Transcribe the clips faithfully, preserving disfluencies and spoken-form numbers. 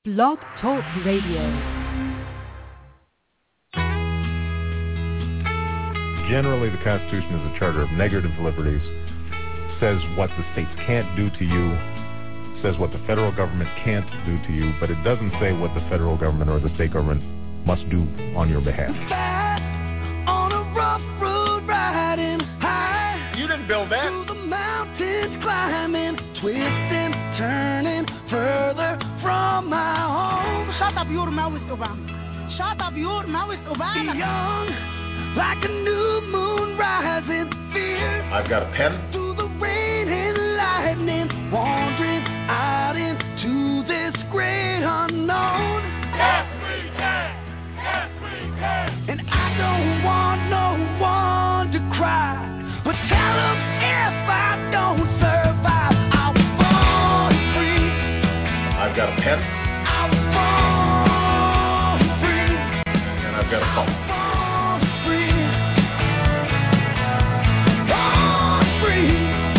Blog Talk Radio. Generally, the Constitution is a charter of negative liberties, says what the states can't do to you, says what the federal government can't do to you, but it doesn't say what the federal government or the state government must do on your behalf. On a rough road riding high. You didn't build that. Through the mountains climbing, twisting, turning further from my home. Shut up, you're my with Obama. Shut up, you're my with Obama. Young, like a new moon rising, fierce. I've got a pen. Through the rain and lightning, wandering out into this great unknown. Yes, we can. Yes, we can. And I don't want no one to cry, but tell them if I don't survive, I was born free. I've got a pen. I was born free. And I've got a phone. Born free. Born free.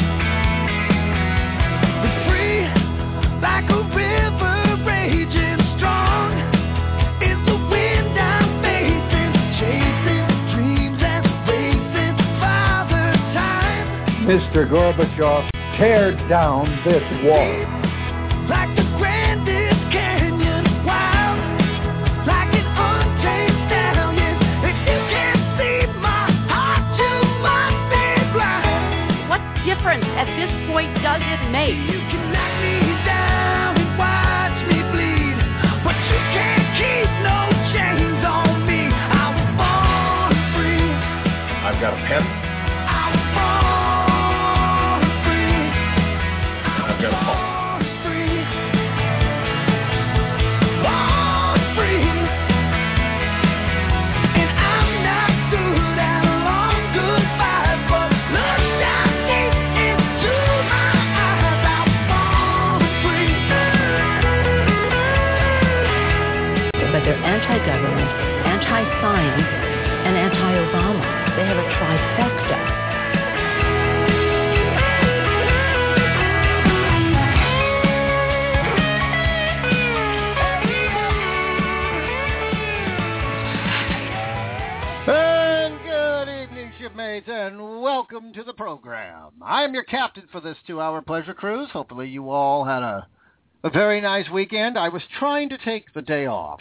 Free like a river raging strong. Is the wind I'm facing, chasing dreams and racing Father Time. Mister Gorbachev, tear down this wall. Like the grandest canyon, wild, like an untamed stallion. If you can't see my heart, you must be blind. What difference at this point does it make? You can knock me down and watch me bleed, but you can't keep no chains on me. I was born free. I've got a pen. I was born free. And I've got a phone. They're anti-government, anti-science, and anti-Obama. They have a trifecta. And good evening, shipmates, and welcome to the program. I'm your captain for this two-hour pleasure cruise. Hopefully you all had a, a very nice weekend. I was trying to take the day off.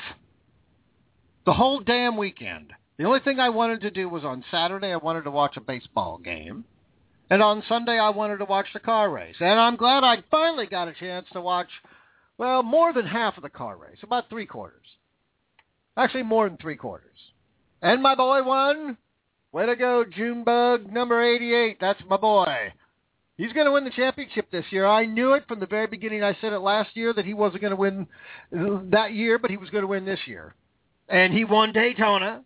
The whole damn weekend. The only thing I wanted to do was on Saturday I wanted to watch a baseball game. And on Sunday I wanted to watch the car race. And I'm glad I finally got a chance to watch, well, more than half of the car race. About three quarters. Actually, more than three quarters. And my boy won. Way to go, Junebug, number eighty-eight. That's my boy. He's going to win the championship this year. I knew it from the very beginning. I said it last year that he wasn't going to win that year, but he was going to win this year. And he won Daytona,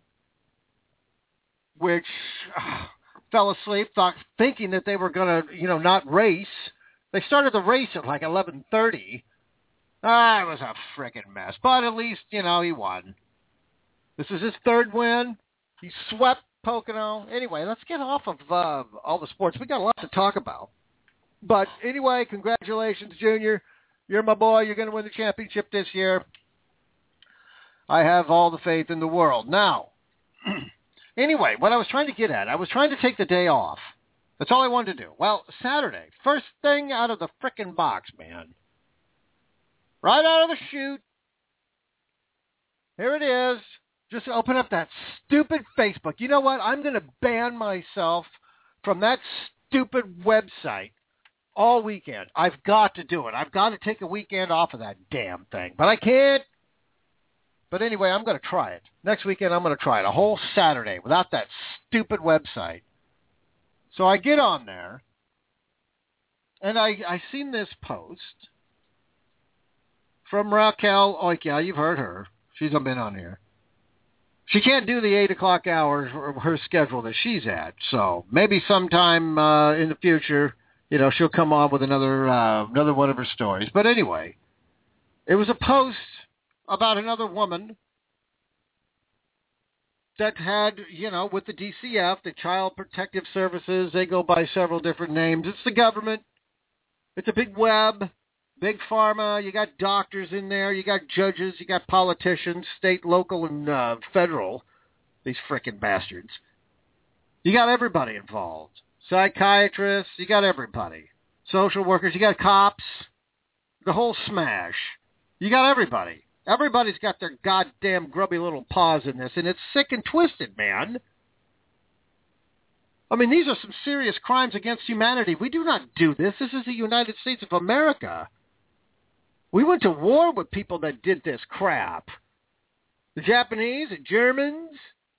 which uh, fell asleep, thought, thinking that they were going to, you know, not race. They started the race at like eleven thirty. Ah, it was a frickin' mess. But at least, you know, he won. This is his third win. He swept Pocono. Anyway, let's get off of uh, all the sports. We got a lot to talk about. But anyway, congratulations, Junior. You're my boy. You're going to win the championship this year. I have all the faith in the world. Now, anyway, what I was trying to get at, I was trying to take the day off. That's all I wanted to do. Well, Saturday, first thing out of the frickin' box, man. Right out of the chute. Here it is. Just open up that stupid Facebook. You know what? I'm going to ban myself from that stupid website all weekend. I've got to do it. I've got to take a weekend off of that damn thing. But I can't. But anyway, I'm going to try it. Next weekend, I'm going to try it. A whole Saturday without that stupid website. So I get on there, and I I seen this post from Raquel Oikia. You've heard her. She's been on here. She can't do the eight o'clock hours of her schedule that she's at. So maybe sometime uh, in the future, you know, she'll come on with another uh, another one of her stories. But anyway, it was a post about another woman that had, you know, with the D C F, the Child Protective Services, they go by several different names. It's the government. It's a big web. Big pharma, you got doctors in there, you got judges, you got politicians, state, local, and uh, federal. These frickin' bastards. You got everybody involved. Psychiatrists, you got everybody. Social workers, you got cops. The whole smash. You got everybody. Everybody's got their goddamn grubby little paws in this, and it's sick and twisted, man. I mean, these are some serious crimes against humanity. We do not do this. This is the United States of America. We went to war with people that did this crap. The Japanese, the Germans.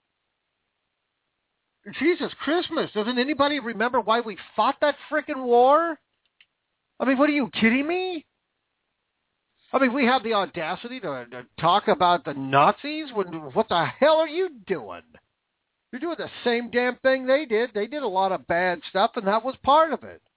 Jesus Christmas. Doesn't anybody remember why we fought that frickin' war? I mean, what are you kidding me? I mean, we have the audacity to, to talk about the Nazis? When, what the hell are you doing? You're doing the same damn thing they did. They did a lot of bad stuff, and that was part of it.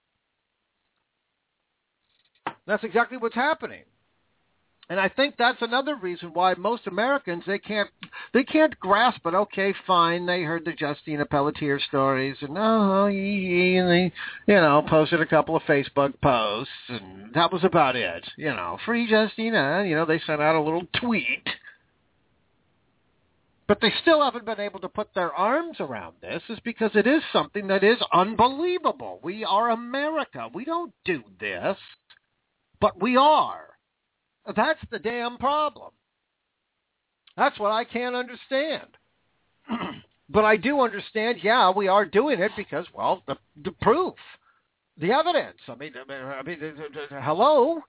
That's exactly what's happening. And I think that's another reason why most Americans, they can't they can't grasp it. Okay, fine, they heard the Justina Pelletier stories, and oh, and they, you know, posted a couple of Facebook posts, and that was about it. You know, free Justina, you know, they sent out a little tweet. But they still haven't been able to put their arms around this, is because it is something that is unbelievable. We are America. We don't do this, but we are. That's the damn problem. That's what I can't understand. But I do understand, yeah, we are doing it because, well, the, the proof, the evidence. I mean, I mean, hello?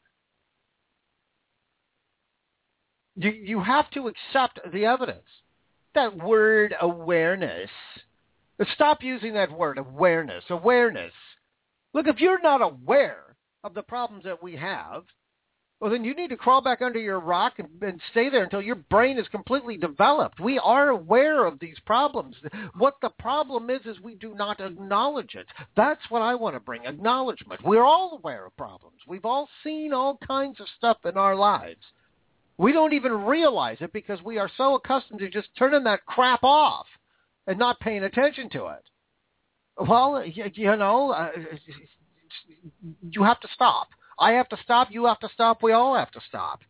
You, you have to accept the evidence. That word awareness. Stop using that word, awareness, awareness. Look, if you're not aware of the problems that we have, well, then you need to crawl back under your rock and, and stay there until your brain is completely developed. We are aware of these problems. What the problem is, is we do not acknowledge it. That's what I want to bring, acknowledgement. We're all aware of problems. We've all seen all kinds of stuff in our lives. We don't even realize it because we are so accustomed to just turning that crap off and not paying attention to it. Well, you, you know, uh, you have to stop. I have to stop. You have to stop. We all have to stop.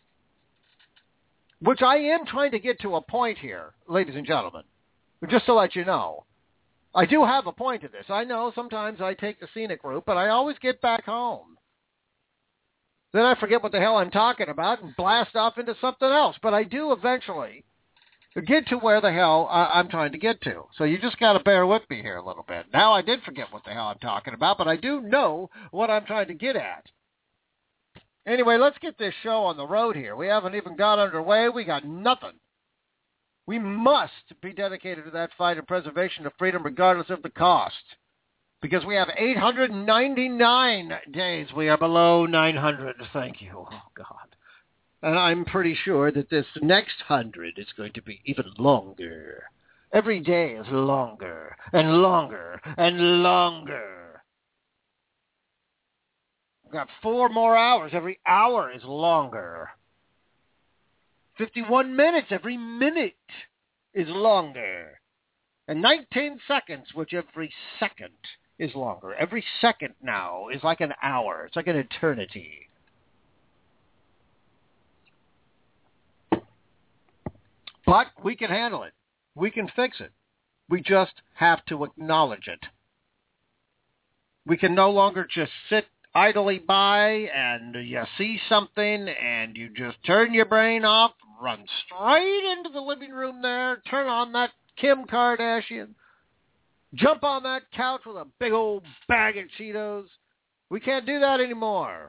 Which I am trying to get to a point here, ladies and gentlemen, just to let you know. I do have a point to this. I know sometimes I take the scenic route, but I always get back home. Then I forget what the hell I'm talking about and blast off into something else. But I do eventually get to where the hell I'm trying to get to. So you just got to bear with me here a little bit. Now I did forget what the hell I'm talking about, but I do know what I'm trying to get at. Anyway, let's get this show on the road here. We haven't even got underway. We got nothing. We must be dedicated to that fight and preservation of freedom regardless of the cost. Because we have eight hundred ninety-nine days. We are below nine hundred. Thank you. Oh, God. And I'm pretty sure that this next hundred is going to be even longer. Every day is longer and longer and longer. We've got four more hours. Every hour is longer. fifty-one minutes. Every minute is longer. And nineteen seconds, which every second is longer. Every second now is like an hour. It's like an eternity. But we can handle it. We can fix it. We just have to acknowledge it. We can no longer just sit idly by and you see something and you just turn your brain off, run straight into the living room there, turn on that Kim Kardashian, jump on that couch with a big old bag of Cheetos. We can't do that anymore.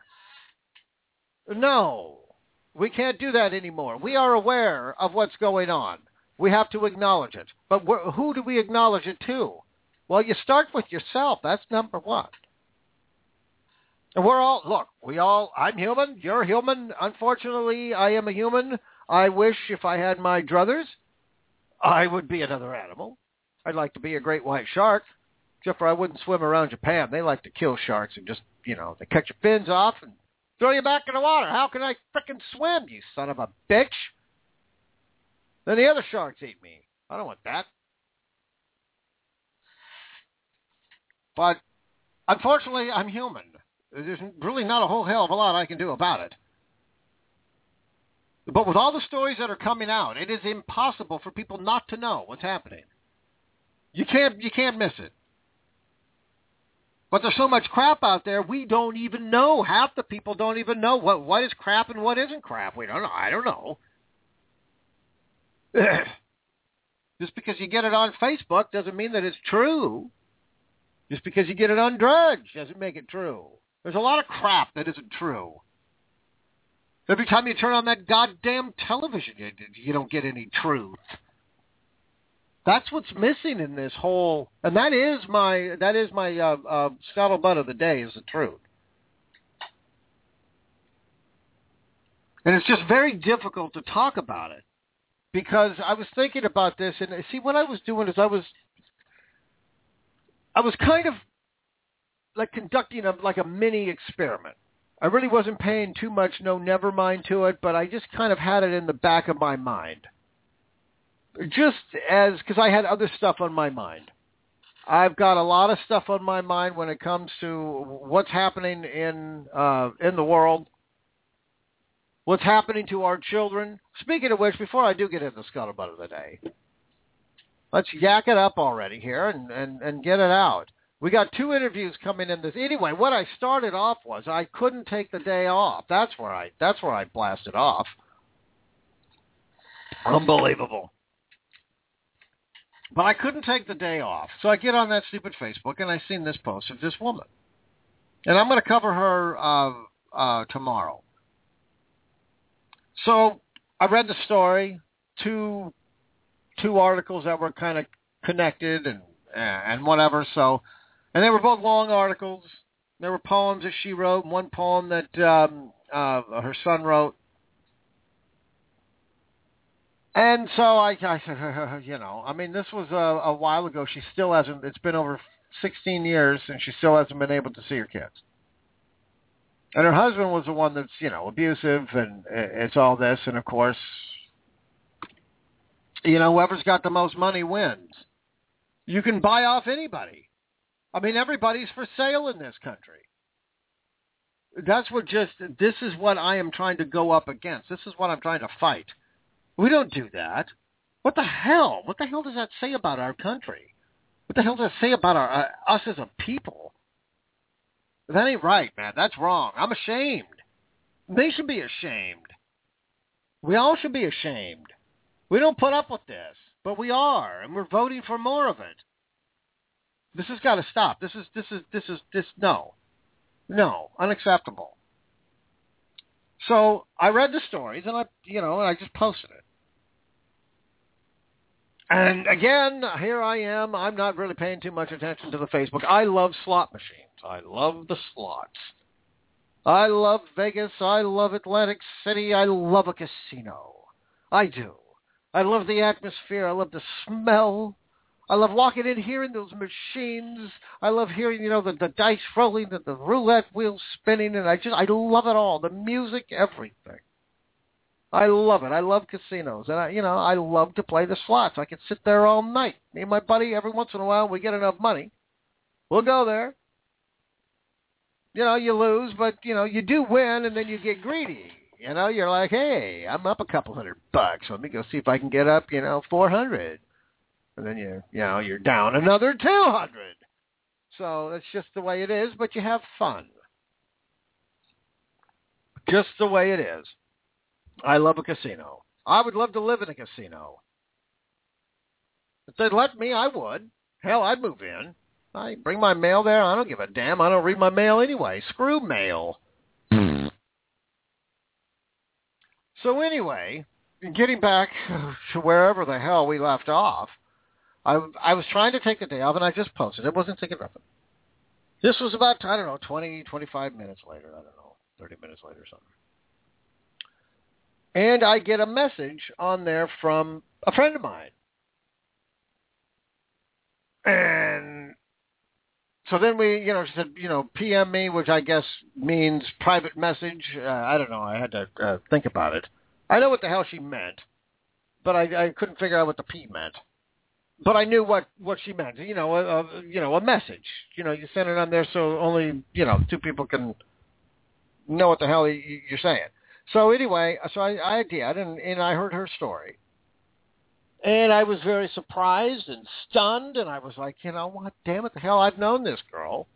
No, we can't do that anymore. We are aware of what's going on. We have to acknowledge it. But wh- who do we acknowledge it to? Well, you start with yourself. That's number one. And we're all, look, we all, I'm human, you're human. Unfortunately, I am a human. I wish if I had my druthers, I would be another animal. I'd like to be a great white shark, except for I wouldn't swim around Japan. They like to kill sharks and just, you know, they cut your fins off and throw you back in the water. How can I frickin' swim, you son of a bitch? Then the other sharks eat me. I don't want that. But unfortunately, I'm human. There's really not a whole hell of a lot I can do about it. But with all the stories that are coming out, it is impossible for people not to know what's happening. You can't, you can't miss it. But there's so much crap out there, we don't even know. Half the people don't even know what, what is crap and what isn't crap. We don't know. I don't know. Just because you get it on Facebook doesn't mean that it's true. Just because you get it on Drudge doesn't make it true. There's a lot of crap that isn't true. Every time you turn on that goddamn television, you, you don't get any truth. That's what's missing in this whole, and that is my that is my uh, uh, scuttlebutt of the day, is the truth. And it's just very difficult to talk about it because I was thinking about this, and see, what I was doing is I was I was kind of like conducting a, like a mini experiment. I really wasn't paying too much no never mind to it, but I just kind of had it in the back of my mind. Just as, because I had other stuff on my mind. I've got a lot of stuff on my mind when it comes to what's happening in uh, in the world, what's happening to our children. Speaking of which, before I do get into the scuttlebutt of the day, let's yak it up already here and, and, and get it out. We got two interviews coming in this. Anyway, what I started off was I couldn't take the day off. That's where I that's where I blasted off. Unbelievable. But I couldn't take the day off. So I get on that stupid Facebook, and I seen this post of this woman. And I'm going to cover her uh, uh, tomorrow. So I read the story, two two articles that were kind of connected and and whatever. So, and they were both long articles. There were poems that she wrote, and one poem that um, uh, her son wrote. And so I, I said, you know, I mean, this was a, a while ago. She still hasn't, it's been over sixteen years, and she still hasn't been able to see her kids. And her husband was the one that's, you know, abusive, and it's all this. And, of course, you know, whoever's got the most money wins. You can buy off anybody. I mean, everybody's for sale in this country. That's what just, this is what I am trying to go up against. This is what I'm trying to fight. We don't do that. What the hell? What the hell does that say about our country? What the hell does that say about our uh, us as a people? That ain't right, man. That's wrong. I'm ashamed. They should be ashamed. We all should be ashamed. We don't put up with this, but we are, and we're voting for more of it. This has got to stop. This is this is this is this no, no, unacceptable. So I read the stories, and I, you know, and I just posted it. And again, here I am. I'm not really paying too much attention to the Facebook. I love slot machines. I love the slots. I love Vegas. I love Atlantic City. I love a casino. I do. I love the atmosphere. I love the smell. I love walking in, hearing those machines. I love hearing, you know, the, the dice rolling, the, the roulette wheels spinning, and I just, I love it all. The music, everything. I love it. I love casinos, and I, you know, I love to play the slots. I can sit there all night. Me and my buddy, every once in a while, we get enough money. We'll go there. You know, you lose, but, you know, you do win, and then you get greedy. You know, you're like, hey, I'm up a couple hundred bucks. Let me go see if I can get up, you know, four hundred. And then you, you know, you're down another two hundred. So that's just the way it is, but you have fun. Just the way it is. I love a casino. I would love to live in a casino. If they'd let me, I would. Hell, I'd move in. I bring my mail there. I don't give a damn. I don't read my mail anyway. Screw mail. So anyway, getting back to wherever the hell we left off, I, I was trying to take the day off, and I just posted. It wasn't thinking nothing. This was about, I don't know, twenty, twenty-five minutes later. I don't know, thirty minutes later or something. And I get a message on there from a friend of mine. And so then we, you know, she said, you know, P M me, which I guess means private message. Uh, I don't know. I had to uh, think about it. I know what the hell she meant, but I, I couldn't figure out what the P meant. but I knew what, what she meant. You know, a, a you know a message. You know, you send it on there so only you know two people can know what the hell you're saying. So anyway, so I, I did, and, and I heard her story. And I was very surprised and stunned, and I was like, you know what, damn it, the hell, I've known this girl.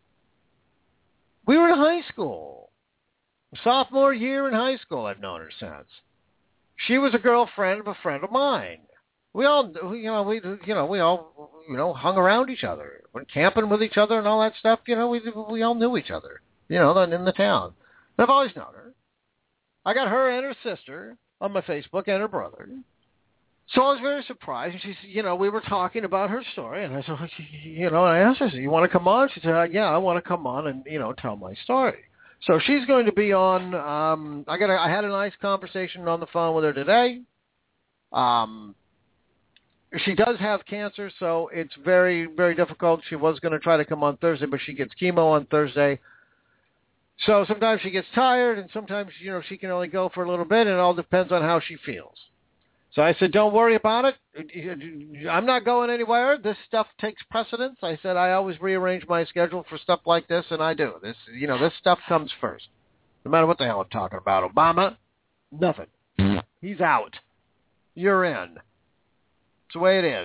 We were in high school. Sophomore year in high school, I've known her since. She was a girlfriend of a friend of mine. We all, you know, we, you know, we all, you know, hung around each other, went camping with each other and all that stuff. You know, we we all knew each other, you know, in the town. And I've always known her. I got her and her sister on my Facebook and her brother. So I was very surprised. And she said, you know, we were talking about her story, and I said, you know, and I asked her, I said, you want to come on? She said, yeah, I want to come on and, you know, tell my story. So she's going to be on. Um, I got. A, I had a nice conversation on the phone with her today. Um, she does have cancer, so it's very, very difficult. She was going to try to come on Thursday, but she gets chemo on Thursday. So sometimes she gets tired, and sometimes, you know, she can only go for a little bit, and it all depends on how she feels. So I said, don't worry about it. I'm not going anywhere. This stuff takes precedence. I said, I always rearrange my schedule for stuff like this, and I do. This, you know, this stuff comes first. No matter what the hell I'm talking about. Obama, nothing. He's out. You're in. It's the way it is.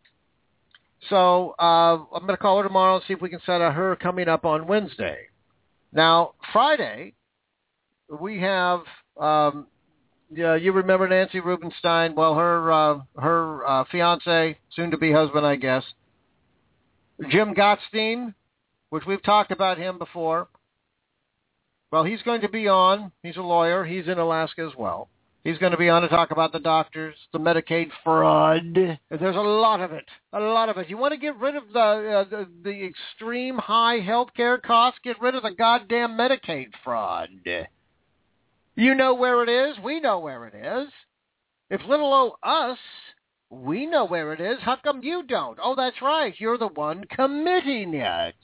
So uh, I'm going to call her tomorrow and see if we can set up her coming up on Wednesday. Now, Friday, we have... Um, Yeah, you remember Nancy Rubenstein? Well, her uh, her uh, fiance, soon-to-be husband, I guess, Jim Gottstein, which we've talked about him before. Well, he's going to be on. He's a lawyer. He's in Alaska as well. He's going to be on to talk about the doctors, the Medicaid fraud. There's a lot of it, a lot of it. You want to get rid of the uh, the, the extreme high health care costs? Get rid of the goddamn Medicaid fraud. You know where it is. We know where it is. If little old us, we know where it is. How come you don't? Oh, that's right. You're the one committing it.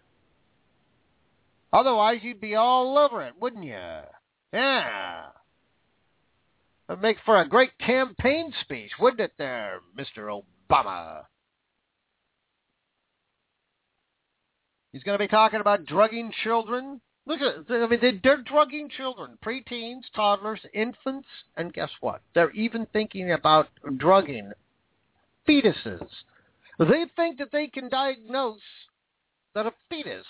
Otherwise, you'd be all over it, wouldn't you? Yeah. It'd make for a great campaign speech, wouldn't it there, Mister Obama? He's going to be talking about drugging children. Look at it. I mean, they're drugging children, preteens, toddlers, infants, and guess what? They're even thinking about drugging fetuses. They think that they can diagnose that a fetus,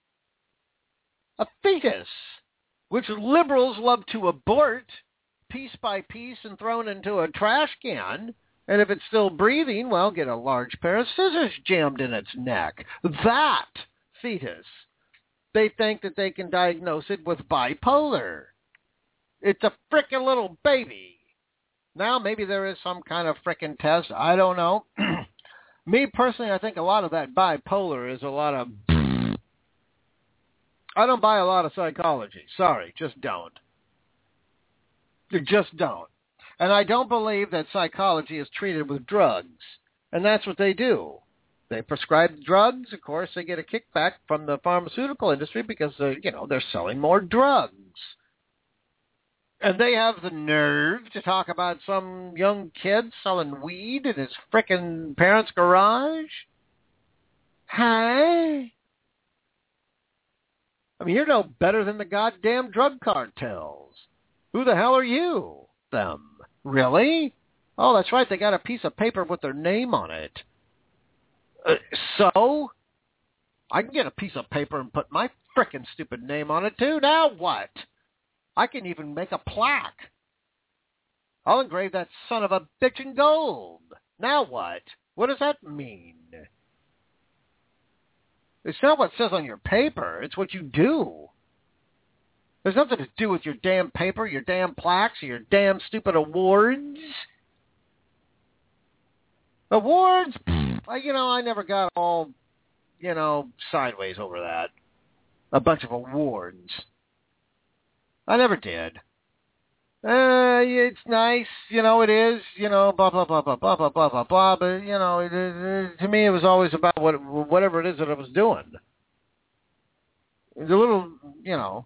a fetus, which liberals love to abort piece by piece and thrown into a trash can, and if it's still breathing, well, get a large pair of scissors jammed in its neck. That fetus. They think that they can diagnose it with bipolar. It's a frickin' little baby. Now, maybe there is some kind of frickin' test. I don't know. Me, personally, I think a lot of that bipolar is a lot of... I don't buy a lot of psychology. Sorry, just don't. You just don't. And I don't believe that psychology is treated with drugs. And that's what they do. They prescribe drugs. Of course, they get a kickback from the pharmaceutical industry because, uh, you know, they're selling more drugs. And they have the nerve to talk about some young kid selling weed in his frickin' parents' garage? Hi? I mean, you're no better than the goddamn drug cartels. Who the hell are you? Them. Really? Oh, that's right. They got a piece of paper with their name on it. Uh, so, I can get a piece of paper and put my frickin' stupid name on it, too. Now what? I can even make a plaque. I'll engrave that son of a bitch in gold. Now what? What does that mean? It's not what it says on your paper. It's what you do. There's nothing to do with your damn paper, your damn plaques, or your damn stupid awards. Awards? You know, I never got all, you know, sideways over that. A bunch of awards. I never did. Uh, it's nice, you know, it is, you know, blah, blah, blah, blah, blah, blah, blah, blah, blah, but, you know, it, it, to me it was always about what whatever it is that I was doing. It's a little, you know,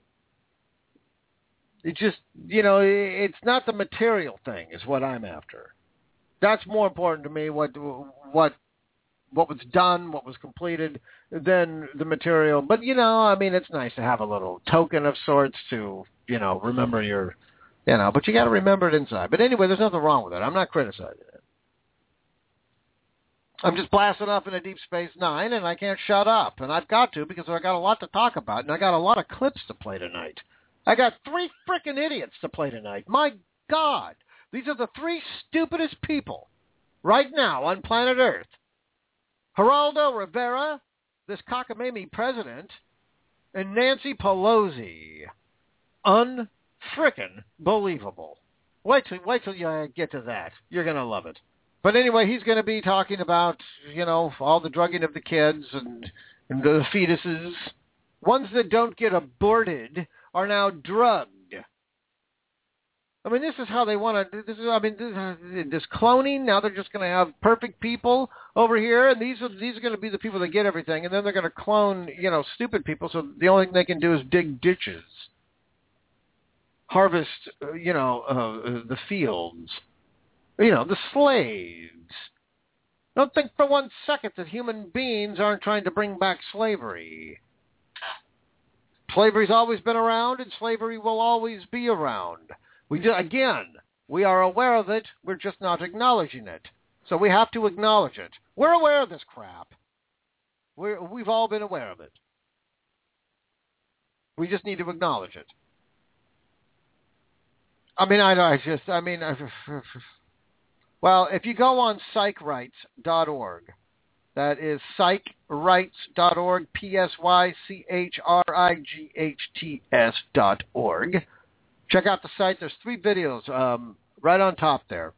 it just, you know, it's not the material thing is what I'm after. That's more important to me, what what what was done, what was completed, than the material. But, you know, I mean, it's nice to have a little token of sorts to, you know, remember your, you know, but you got to remember it inside. But anyway, there's nothing wrong with it. I'm not criticizing it. I'm just blasting off into Deep Space Nine, and I can't shut up. And I've got to, because I got a lot to talk about, and I got a lot of clips to play tonight. I got three frickin' idiots to play tonight. My God. These are the three stupidest people right now on planet Earth. Geraldo Rivera, this cockamamie president, and Nancy Pelosi. Un-frickin' believable. Wait till, wait till you get to that. You're going to love it. But anyway, he's going to be talking about, you know, all the drugging of the kids and, and the fetuses. Ones that don't get aborted are now drugged. I mean, this is how they want to. This is, I mean, this, this cloning. Now they're just going to have perfect people over here, and these are these are going to be the people that get everything, and then they're going to clone, you know, stupid people. So the only thing they can do is dig ditches, harvest, uh, you know, uh, the fields, you know, the slaves. Don't think for one second that human beings aren't trying to bring back slavery. Slavery's always been around, and slavery will always be around. We do, again, we are aware of it. We're just not acknowledging it. So we have to acknowledge it. We're aware of this crap. We're, we've all been aware of it. We just need to acknowledge it. I mean, I, I just, I mean, I, well, if you go on psych rights dot org, that is psych rights dot org, P S Y C H R I G H T S dot org. Check out the site. There's three videos um, right on top there.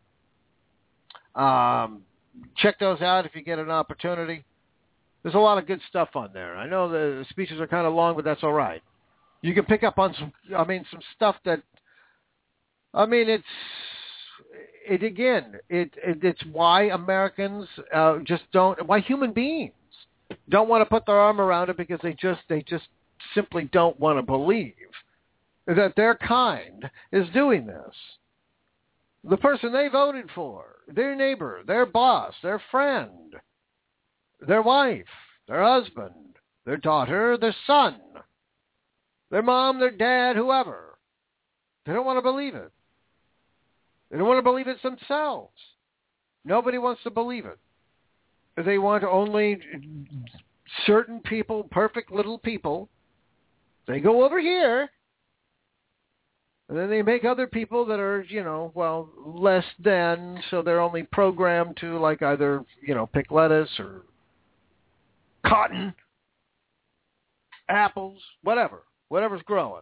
Um, check those out if you get an opportunity. There's a lot of good stuff on there. I know the speeches are kind of long, but that's all right. You can pick up on some, I mean, some stuff that, I mean, it's, it again, it, it it's why Americans uh, just don't, why human beings don't want to put their arm around it, because they just, they just simply don't want to believe that their kind is doing this. The person they voted for, their neighbor, their boss, their friend, their wife, their husband, their daughter, their son, their mom, their dad, whoever. They don't want to believe it. They don't want to believe it themselves. Nobody wants to believe it. They want only certain people, perfect little people. They go over here, and then they make other people that are, you know, well, less than, so they're only programmed to, like, either, you know, pick lettuce or cotton, apples, whatever, whatever's growing.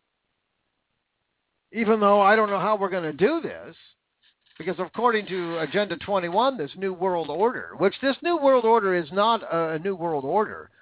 Even though I don't know how we're going to do this, because according to Agenda twenty-one, this New World Order, which this New World Order is not a New World Order.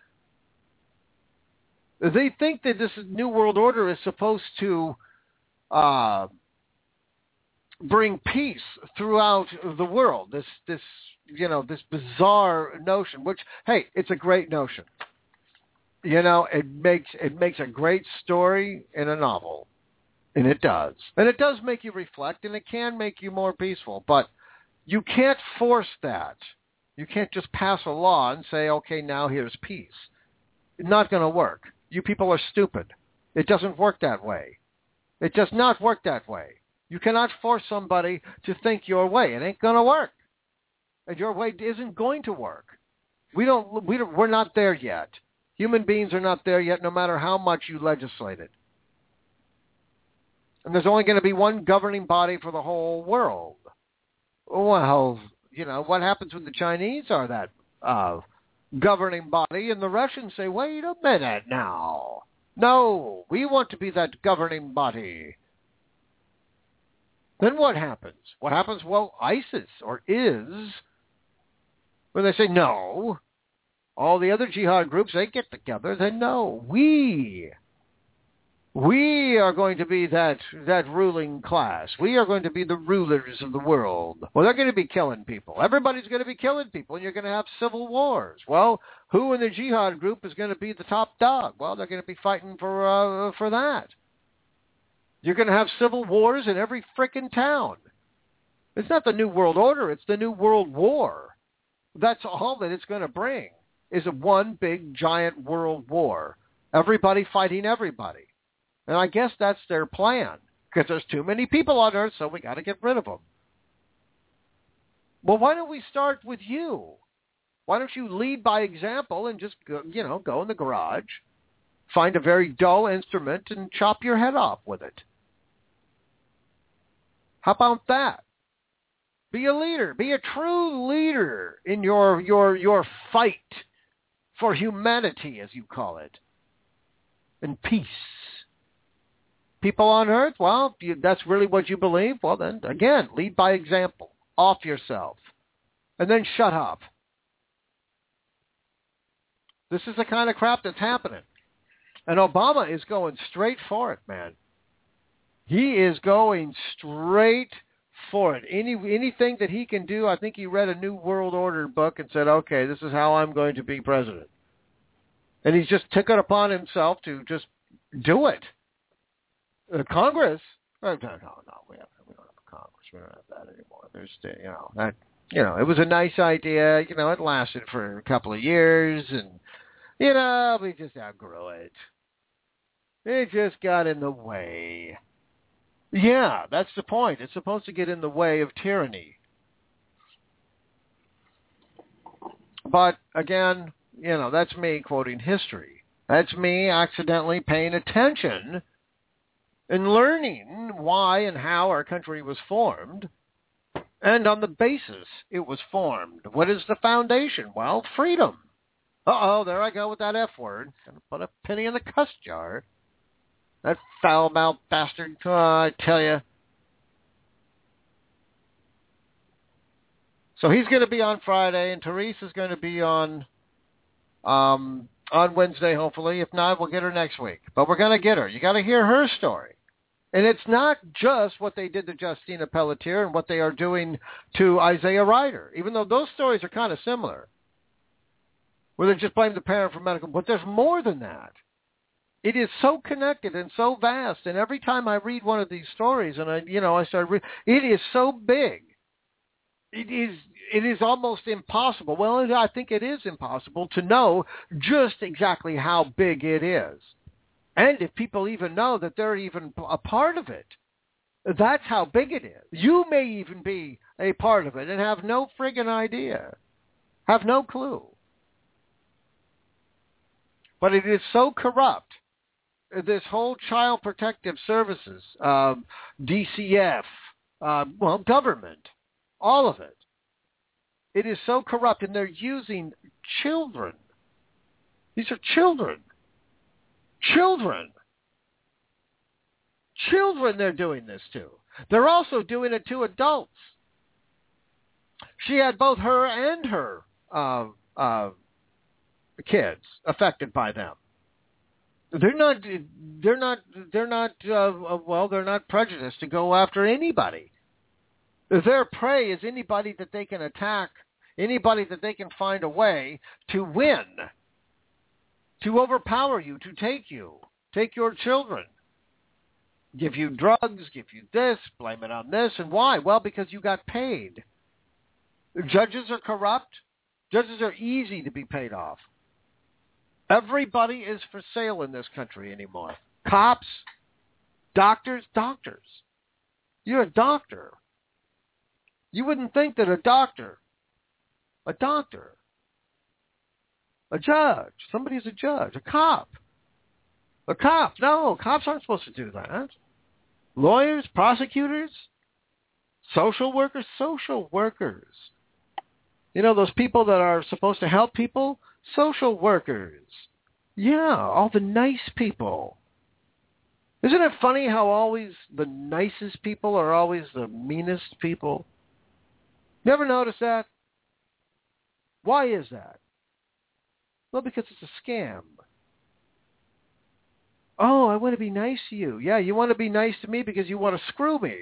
They think that this New World Order is supposed to Uh, bring peace throughout the world. This, this, you know, this bizarre notion. Which, hey, it's a great notion. You know, it makes it makes a great story in a novel, and it does, and it does make you reflect, and it can make you more peaceful. But you can't force that. You can't just pass a law and say, okay, now here's peace. It's not going to work. You people are stupid. It doesn't work that way. It does not work that way. You cannot force somebody to think your way. It ain't going to work. And your way isn't going to work. We don't, we don't, we're not there yet. Human beings are not there yet, no matter how much you legislate it. And there's only going to be one governing body for the whole world. Well, you know, what happens when the Chinese are that uh, governing body, and the Russians say, wait a minute now. No, we want to be that governing body. Then what happens? What happens? Well, ISIS, or is, when they say no, all the other jihad groups, they get together, then no, we, we are going to be that, that ruling class. We are going to be the rulers of the world. Well, they're going to be killing people. Everybody's going to be killing people, and you're going to have civil wars. Well, who in the jihad group is going to be the top dog? Well, they're going to be fighting for uh, for that. You're going to have civil wars in every frickin' town. It's not the New World Order. It's the New World War. That's all that it's going to bring, is a one big, giant world war. Everybody fighting everybody. And I guess that's their plan, because there's too many people on Earth, so we got to get rid of them. Well, why don't we start with you? Why don't you lead by example and just, go, you know, go in the garage, find a very dull instrument, and chop your head off with it? How about that? Be a leader. Be a true leader in your your your fight for humanity, as you call it, and peace. People on Earth, well, you, that's really what you believe? Well, then, again, lead by example. Off yourself. And then shut up. This is the kind of crap that's happening. And Obama is going straight for it, man. He is going straight for it. Any anything that he can do, I think he read a New World Order book and said, okay, this is how I'm going to be president. And he's just took it upon himself to just do it. Uh, Congress, oh, no, no, no, we, have, we don't have a Congress. We don't have that anymore. There's, you know, that, you know, it was a nice idea. You know, it lasted for a couple of years, and, you know, we just outgrew it. It just got in the way. Yeah, that's the point. It's supposed to get in the way of tyranny. But, again, you know, that's me quoting history. That's me accidentally paying attention and learning why and how our country was formed, and on the basis it was formed. What is the foundation? Well, freedom. Uh-oh, there I go with that F word. Gonna put a penny in the cuss jar. That foul-mouthed bastard, oh, I tell you. So he's going to be on Friday, and Teresa's going to be on um, on Wednesday, hopefully. If not, we'll get her next week. But we're going to get her. You got to hear her story. And it's not just what they did to Justina Pelletier and what they are doing to Isaiah Ryder, even though those stories are kind of similar, where they just blame the parent for medical. But there's more than that. It is so connected and so vast, and every time I read one of these stories, and I, you know, I start reading, it is so big. It is, it is almost impossible. Well, I think it is impossible to know just exactly how big it is. And if people even know that they're even a part of it, that's how big it is. You may even be a part of it and have no friggin' idea, have no clue. But it is so corrupt. This whole Child Protective Services, um, D C F, uh, well, government, all of it. It is so corrupt, and they're using children. These are children. Children. Children they're doing this to. They're also doing it to adults. She had both her and her uh, uh, kids affected by them. They're not. They're not. They're not. Uh, well, they're not prejudiced to go after anybody. Their prey is anybody that they can attack, anybody that they can find a way to win, to overpower you, to take you, take your children, give you drugs, give you this, blame it on this, and why? Well, because you got paid. Judges are corrupt. Judges are easy to be paid off. Everybody is for sale in this country anymore. Cops, doctors, doctors. You're a doctor. You wouldn't think that a doctor, a doctor, a judge, somebody's a judge, a cop, a cop. No, cops aren't supposed to do that. Lawyers, prosecutors, social workers, social workers. You know, those people that are supposed to help people, social workers. Yeah, all the nice people. Isn't it funny how always the nicest people are always the meanest people? Never noticed that? Why is that? Well, because it's a scam. Oh, I want to be nice to you. Yeah, you want to be nice to me because you want to screw me.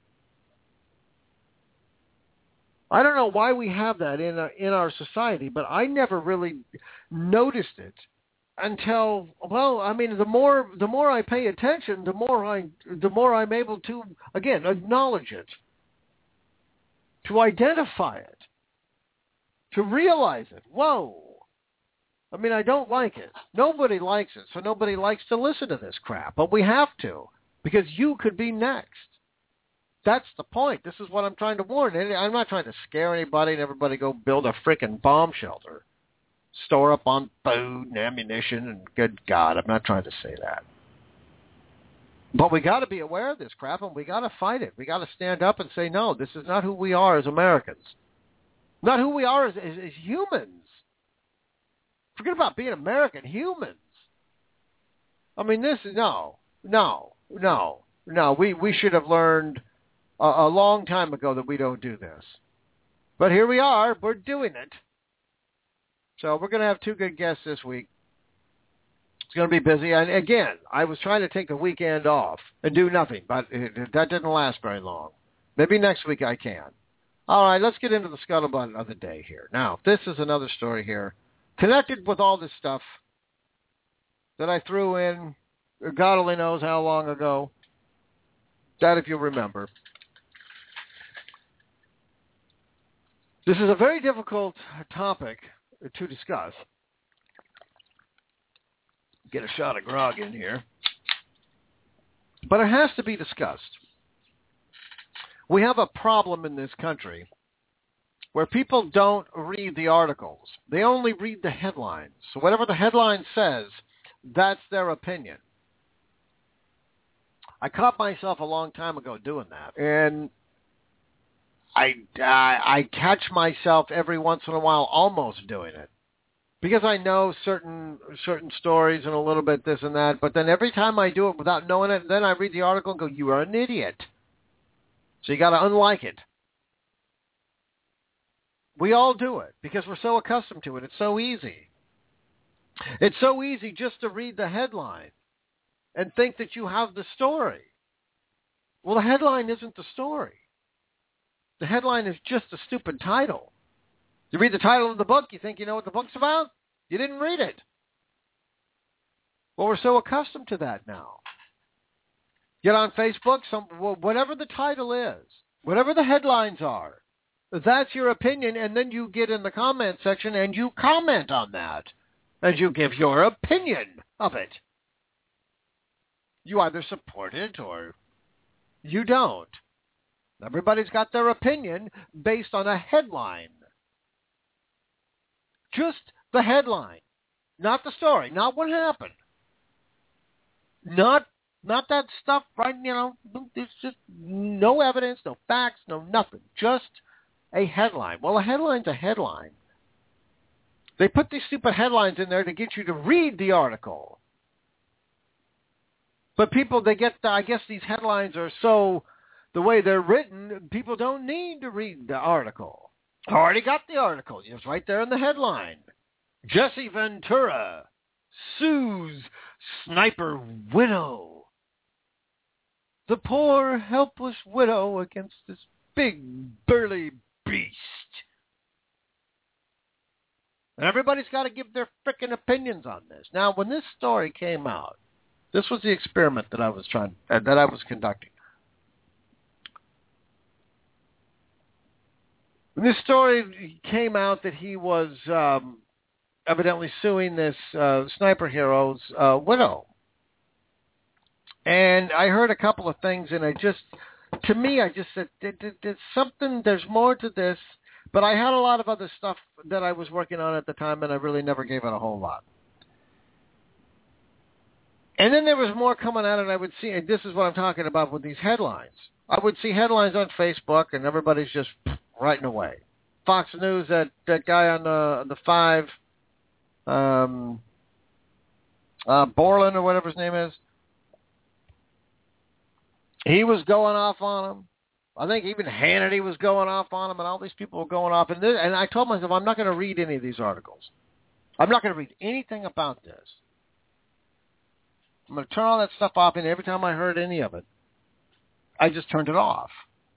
I don't know why we have that in our, in our society, but I never really noticed it until, well, I mean, the more the more I pay attention, the more I the more I'm able to, again, acknowledge it. to identify it, to realize it. Whoa. I mean, I don't like it. Nobody likes it, so nobody likes to listen to this crap. But we have to, because you could be next. That's the point. This is what I'm trying to warn. I'm not trying to scare anybody and everybody go build a freaking bomb shelter. Store up on food and ammunition and good God, I'm not trying to say that. But we got to be aware of this crap and we got to fight it. We got to stand up and say, no, this is not who we are as Americans. Not who we are as, as, as humans. Forget about being American, humans. I mean, this is, no, no, no, no. We, we should have learned a, a long time ago that we don't do this. But here we are, we're doing it. So we're going to have two good guests this week. It's going to be busy. And again, I was trying to take the weekend off and do nothing, but it, that didn't last very long. Maybe next week I can. All right, let's get into the scuttlebutt of the day here. Now, this is another story here, connected with all this stuff that I threw in, God only knows how long ago. That if you remember. This is a very difficult topic to discuss. Get a shot of grog in here. But it has to be discussed. We have a problem in this country where people don't read the articles. They only read the headlines. So whatever the headline says, that's their opinion. I caught myself a long time ago doing that. And I, I, I catch myself every once in a while almost doing it. Because I know certain certain stories and a little bit this and that, but then every time I do it without knowing it, then I read the article and go, you are an idiot. So you got to unlike it. We all do it because we're so accustomed to it. It's so easy. It's so easy just to read the headline and think that you have the story. Well, the headline isn't the story. The headline is just a stupid title. You read the title of the book, you think you know what the book's about? You didn't read it. Well, we're so accustomed to that now. Get on Facebook, some, whatever the title is, whatever the headlines are, that's your opinion, and then you get in the comment section and you comment on that, and you give your opinion of it. You either support it or you don't. Everybody's got their opinion based on a headline. Just the headline, not the story, not what happened. Not not that stuff, right? You know, there's just no evidence, no facts, no nothing. Just a headline. Well, a headline's a headline. They put these stupid headlines in there to get you to read the article. But people, they get, I guess these headlines are so, the way they're written, people don't need to read the article. I already got the article. It's right there in the headline. Jesse Ventura sues sniper widow. The poor, helpless widow against this big, burly beast. And everybody's got to give their frickin' opinions on this. Now, when this story came out, this was the experiment that I was trying, uh, that I was conducting. When this story came out that he was um, evidently suing this uh, sniper hero's uh, widow. And I heard a couple of things, and I just, to me, I just said, there's something, there's more to this, but I had a lot of other stuff that I was working on at the time, and I really never gave it a whole lot. And then there was more coming out, and I would see, and this is what I'm talking about with these headlines. I would see headlines on Facebook, and everybody's just writing away. Fox News, that, that guy on the the five, um, uh, Borland or whatever his name is, he was going off on him. I think even Hannity was going off on him, and all these people were going off. And, this, and I told myself, I'm not going to read any of these articles. I'm not going to read anything about this. I'm going to turn all that stuff off, and every time I heard any of it, I just turned it off.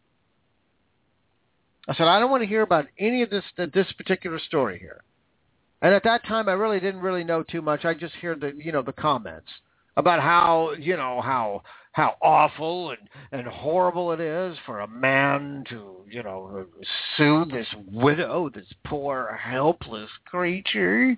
I said, I don't want to hear about any of this this particular story here. And at that time, I really didn't really know too much. I just heard the, you know, the comments. about how, you know, how how awful and, and horrible it is for a man to, you know, sue this widow, this poor, helpless creature.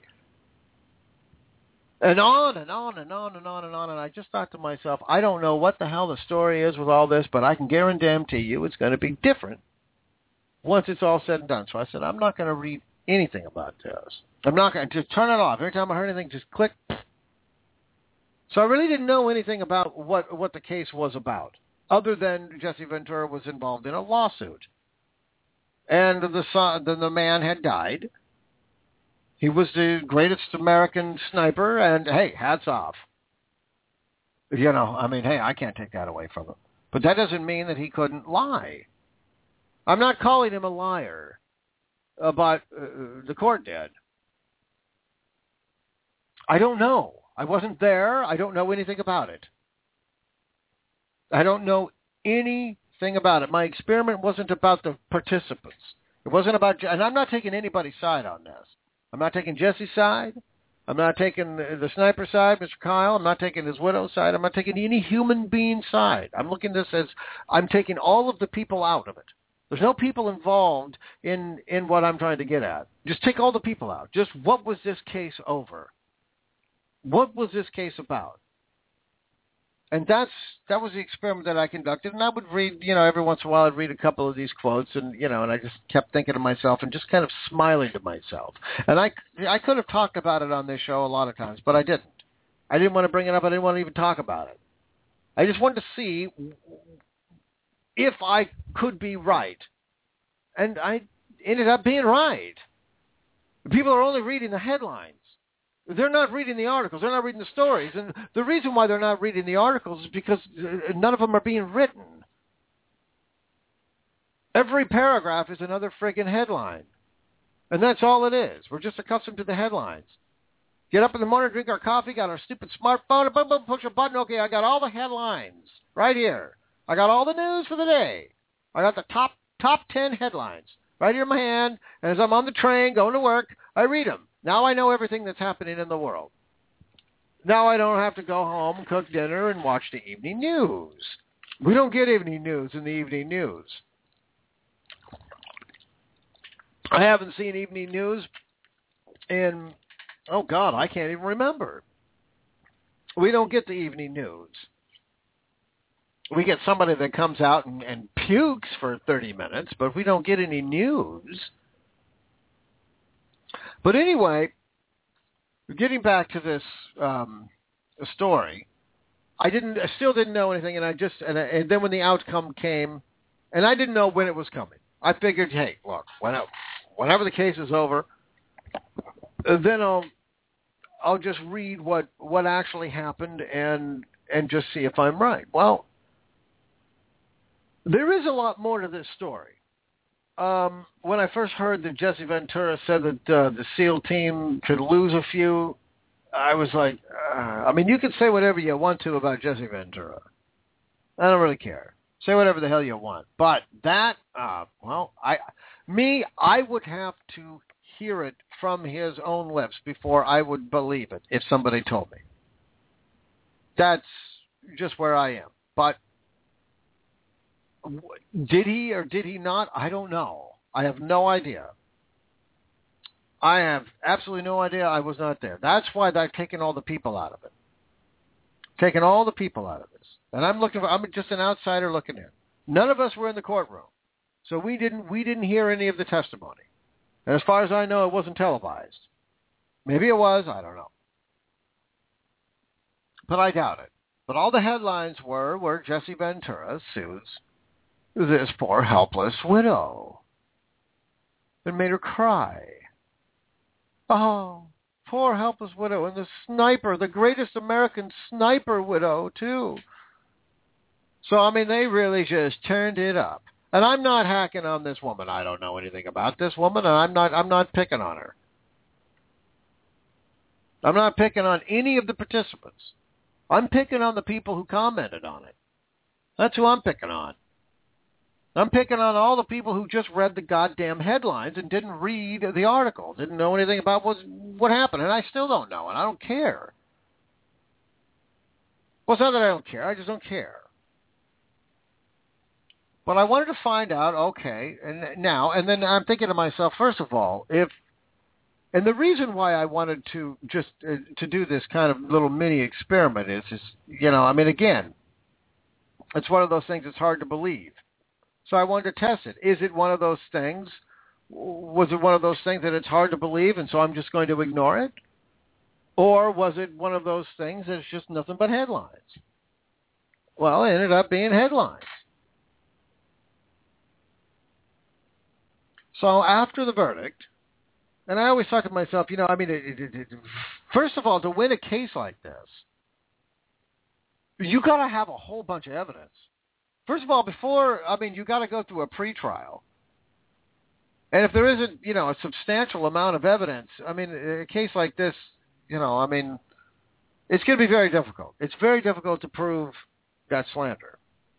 And on and on and on and on and on. And I just thought to myself, I don't know what the hell the story is with all this, but I can guarantee you it's going to be different once it's all said and done. So I said, I'm not going to read anything about this. I'm not going to just turn it off. Every time I heard anything, just click. So I really didn't know anything about what, what the case was about, other than Jesse Ventura was involved in a lawsuit. And the son, the, the man had died. He was the greatest American sniper, and, hey, hats off. You know, I mean, hey, I can't take that away from him. But that doesn't mean that he couldn't lie. I'm not calling him a liar, uh, but uh, the court did. I don't know. I wasn't there. I don't know anything about it. I don't know anything about it. My experiment wasn't about the participants. It wasn't about, and I'm not taking anybody's side on this. I'm not taking Jesse's side. I'm not taking the, the sniper side, Mister Kyle. I'm not taking his widow's side. I'm not taking any human being side. I'm looking at this as I'm taking all of the people out of it. There's no people involved in, in what I'm trying to get at. Just take all the people out. Just what was this case over? What was this case about? And that's that was the experiment that I conducted. And I would read, you know, every once in a while I'd read a couple of these quotes, and you know, and I just kept thinking to myself and just kind of smiling to myself. And I, I could have talked about it on this show a lot of times, but I didn't. I didn't want to bring it up. I didn't want to even talk about it. I just wanted to see if I could be right. And I ended up being right. People are only reading the headlines. They're not reading the articles. They're not reading the stories. And the reason why they're not reading the articles is because none of them are being written. Every paragraph is another friggin' headline. And that's all it is. We're just accustomed to the headlines. Get up in the morning, drink our coffee, got our stupid smartphone, boom, boom, push a button. Okay, I got all the headlines right here. I got all the news for the day. I got the top top ten headlines right here in my hand. And as I'm on the train going to work, I read them. Now I know everything that's happening in the world. Now I don't have to go home, cook dinner, and watch the evening news. We don't get evening news in the evening news. I haven't seen evening news in, oh God, I can't even remember. We don't get the evening news. We get somebody that comes out and, and pukes for thirty minutes, but we don't get any news. But anyway, getting back to this um, story, I didn't, I still didn't know anything, and I just, and, I, and then when the outcome came, and I didn't know when it was coming. I figured, hey, look, whenever, whenever the case is over, then I'll, I'll just read what, what actually happened and and just see if I'm right. Well, there is a lot more to this story. Um, when I first heard that Jesse Ventura said that uh, the SEAL team could lose a few, I was like, uh, I mean, you can say whatever you want to about Jesse Ventura. I don't really care. Say whatever the hell you want. But that, uh, well, I, me, I would have to hear it from his own lips before I would believe it if somebody told me. That's just where I am. But did he or did he not? I don't know. I have no idea. I have absolutely no idea. I was not there. That's why I've taken all the people out of it. Taken all the people out of this. And I'm looking for, I'm just an outsider looking in. None of us were in the courtroom. So we didn't, we didn't hear any of the testimony. And as far as I know, it wasn't televised. Maybe it was. I don't know. But I doubt it. But all the headlines were where Jesse Ventura sues this poor helpless widow. It made her cry. Oh, poor helpless widow. And the sniper, the greatest American sniper widow, too. So, I mean, they really just turned it up. And I'm not hacking on this woman. I don't know anything about this woman, and I'm not I'm not picking on her. I'm not picking on any of the participants. I'm picking on the people who commented on it. That's who I'm picking on. I'm picking on all the people who just read the goddamn headlines and didn't read the article, didn't know anything about what, what happened, and I still don't know, and I don't care. Well, it's not that I don't care. I just don't care. But I wanted to find out, okay, and now, and then I'm thinking to myself, first of all, if, and the reason why I wanted to just, uh, to do this kind of little mini experiment is, is, you know, I mean, again, it's one of those things that's hard to believe. So I wanted to test it. Is it one of those things? Was it one of those things that it's hard to believe, and so I'm just going to ignore it? Or was it one of those things that's just nothing but headlines? Well, it ended up being headlines. So after the verdict, and I always thought to myself, you know, I mean, it, it, it, first of all, to win a case like this, you got to have a whole bunch of evidence. First of all, before, I mean, you got to go through a pretrial. And if there isn't, you know, a substantial amount of evidence, I mean, a case like this, you know, I mean, it's going to be very difficult. It's very difficult to prove that slander.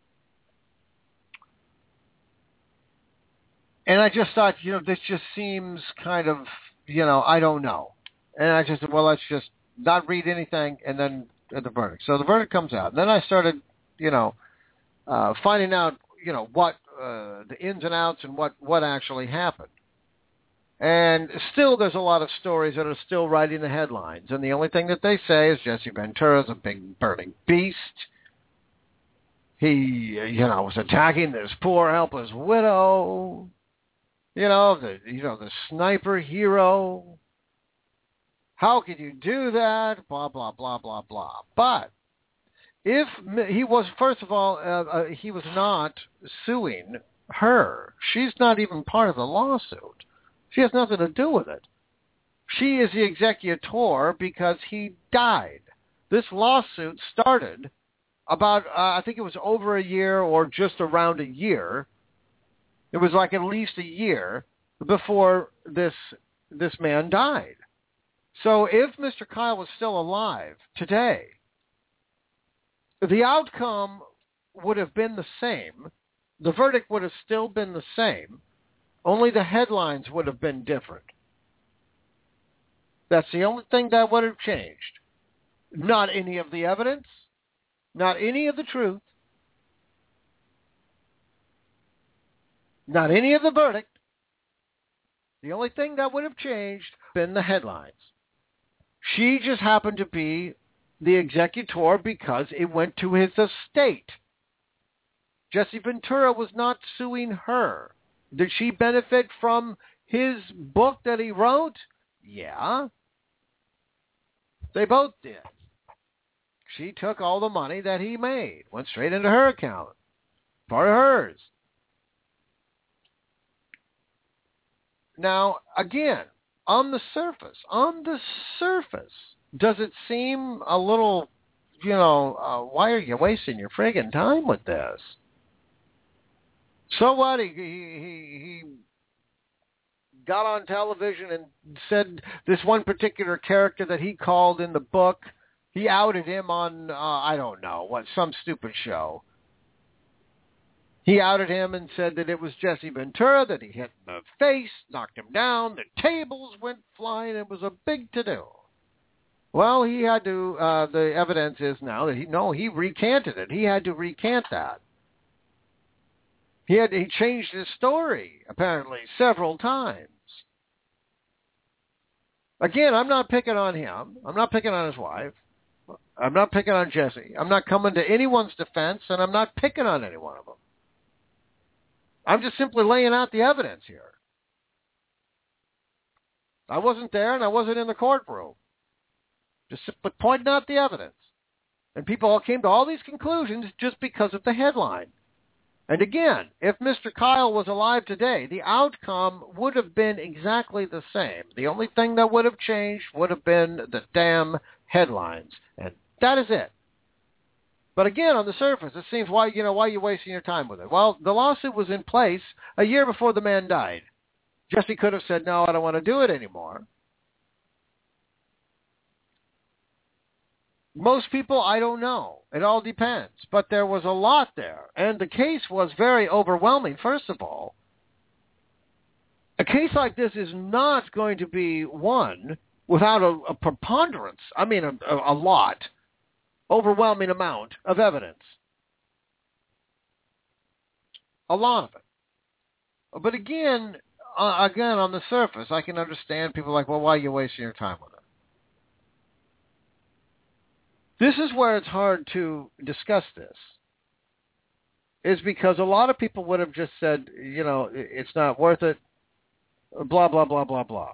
And I just thought, you know, this just seems kind of, you know, I don't know. And I just said, well, let's just not read anything and then the verdict. So the verdict comes out. And then I started, you know, uh, finding out, you know, what uh, the ins and outs and what, what actually happened. And still there's a lot of stories that are still writing the headlines. And the only thing that they say is Jesse Ventura's a big burning beast. He, you know, was attacking this poor helpless widow. You know, the you know the sniper hero. How could you do that? Blah, blah, blah, blah, blah. But if he was, first of all, uh, uh, he was not suing her. She's not even part of the lawsuit. She has nothing to do with it. She is the executor because he died. This lawsuit started about, uh, I think it was over a year or just around a year. It was like at least a year before this this man died. So if Mister Kyle was still alive today, the outcome would have been the same. The verdict would have still been the same. Only the headlines would have been different. That's the only thing that would have changed. Not any of the evidence, not any of the truth, not any of the verdict. The only thing that would have changed been the headlines. She just happened to be the executor because it went to his estate. Jesse Ventura was not suing her. Did she benefit from his book that he wrote? Yeah. They both did. She took all the money that he made, went straight into her account. Part of hers. Now, again, on the surface, on the surface, does it seem a little, you know, uh, why are you wasting your friggin' time with this? So what? He, he, he got on television and said this one particular character that he called in the book, he outed him on, uh, I don't know, what, some stupid show. He outed him and said that it was Jesse Ventura, that he hit in the face, knocked him down, the tables went flying, it was a big to-do. Well, he had to, uh, the evidence is now that he, no, he recanted it. He had to recant that. He had, he changed his story, apparently, several times. Again, I'm not picking on him. I'm not picking on his wife. I'm not picking on Jesse. I'm not coming to anyone's defense, and I'm not picking on any one of them. I'm just simply laying out the evidence here. I wasn't there, and I wasn't in the courtroom. Just simply pointing out the evidence. And people all came to all these conclusions just because of the headline. And again, if Mister Kyle was alive today, the outcome would have been exactly the same. The only thing that would have changed would have been the damn headlines. And that is it. But again, on the surface, it seems, why, you know, why are you wasting your time with it? Well, the lawsuit was in place a year before the man died. Jesse could have said, no, I don't want to do it anymore. Most people, I don't know. It all depends. But there was a lot there. And the case was very overwhelming, first of all. A case like this is not going to be won without a, a preponderance. I mean, a, a, a lot overwhelming amount of evidence. A lot of it. But again, uh, again, on the surface, I can understand people like, well, why are you wasting your time with it? This is where it's hard to discuss this, is because a lot of people would have just said, you know, it's not worth it, blah, blah, blah, blah, blah.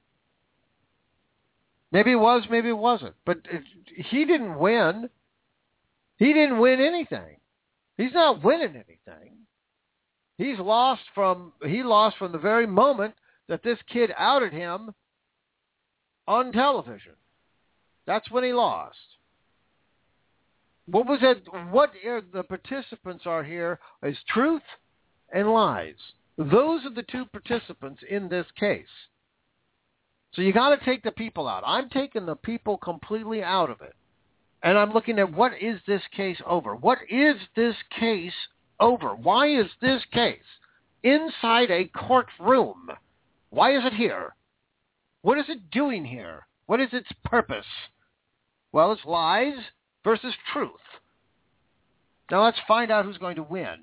Maybe it was, maybe it wasn't. But it, he didn't win. He didn't win anything. He's not winning anything. He's lost from, he lost from the very moment that this kid outed him on television. That's when he lost. What was it? What are the participants are here is truth and lies. Those are the two participants in this case. So you got to take the people out. I'm taking the people completely out of it. And I'm looking at what is this case over? What is this case over? Why is this case inside a courtroom? Why is it here? What is it doing here? What is its purpose? Well, it's lies versus truth. Now let's find out who's going to win.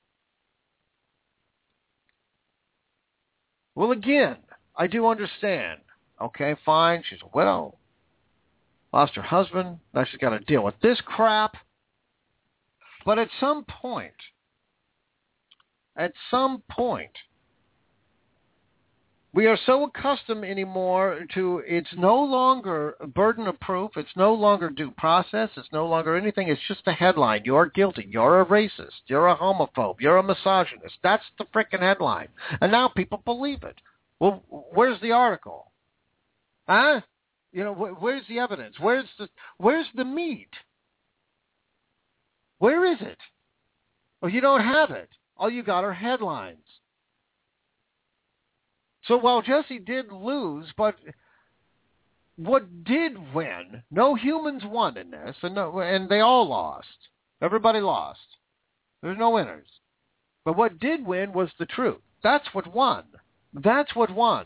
Well, again, I do understand. Okay, fine, she's a widow. Lost her husband. Now she's got to deal with this crap. But at some point, at some point, we are so accustomed anymore to it's no longer a burden of proof. It's no longer due process. It's no longer anything. It's just a headline. You're guilty. You're a racist. You're a homophobe. You're a misogynist. That's the frickin' headline. And now people believe it. Well, where's the article? Huh? You know, wh- where's the evidence? Where's the where's the meat? Where is it? Well, you don't have it. All you got are headlines. So while Jesse did lose, but what did win? No humans won in this, and, no, and they all lost. Everybody lost. There's no winners. But what did win was the truth. That's what won. That's what won.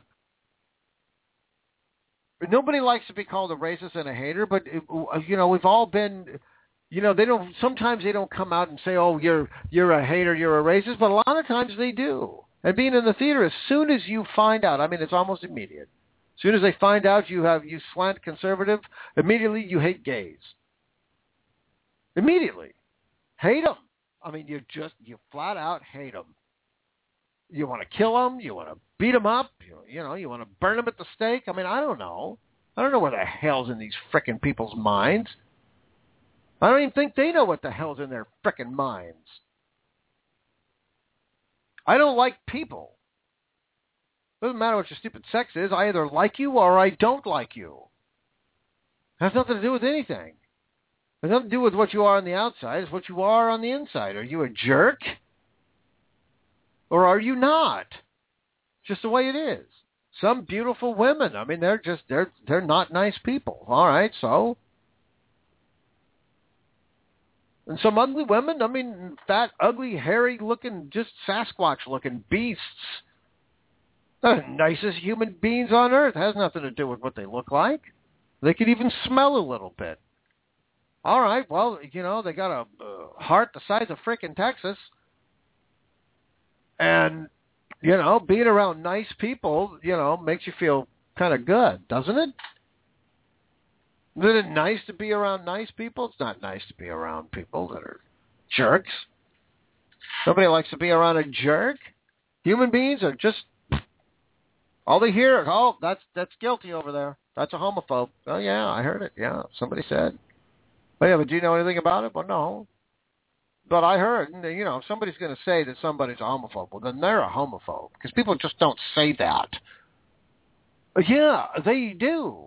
Nobody likes to be called a racist and a hater, but, you know, we've all been... You know, they don't. Sometimes they don't come out and say, "Oh, you're you're a hater, you're a racist," but a lot of times they do. And being in the theater, as soon as you find out, I mean, it's almost immediate. As soon as they find out you have you slant conservative, immediately you hate gays. Immediately, hate them. I mean, you just you flat out hate them. You want to kill them. You want to beat them up. You, you know, you want to burn them at the stake. I mean, I don't know. I don't know what the hell's in these frickin' people's minds. I don't even think they know what the hell's in their frickin' minds. I don't like people. Doesn't matter what your stupid sex is. I either like you or I don't like you. It has nothing to do with anything. It has nothing to do with what you are on the outside. It's what you are on the inside. Are you a jerk? Or are you not? Just the way it is. Some beautiful women. I mean, they're just, they're, they're not nice people. All right, so... And some ugly women, I mean, fat, ugly, hairy-looking, just Sasquatch-looking beasts. They're the nicest human beings on earth. It has nothing to do with what they look like. They could even smell a little bit. All right, well, you know, they got a uh, heart the size of frickin' Texas. And, you know, being around nice people, you know, makes you feel kind of good, doesn't it? Isn't it nice to be around nice people? It's not nice to be around people that are jerks. Nobody likes to be around a jerk. Human beings are just, all they hear, oh, that's that's guilty over there. That's a homophobe. Oh, yeah, I heard it. Yeah, somebody said. But yeah, but do you know anything about it? Well, no. But I heard, you know, if somebody's going to say that somebody's a homophobe, well, then they're a homophobe. Because people just don't say that. But yeah, they do.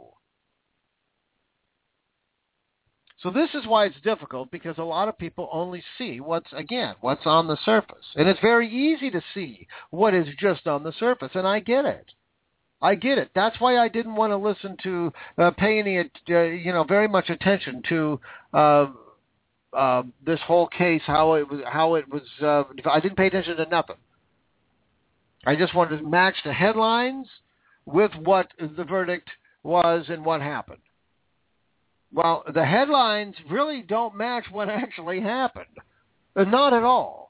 So this is why it's difficult, because a lot of people only see what's, again, what's on the surface. And it's very easy to see what is just on the surface, and I get it. I get it. That's why I didn't want to listen to, uh, pay any, uh, you know, very much attention to uh, uh, this whole case, how it was, how it was, uh, I didn't pay attention to nothing. I just wanted to match the headlines with what the verdict was and what happened. Well, the headlines really don't match what actually happened. Not at all.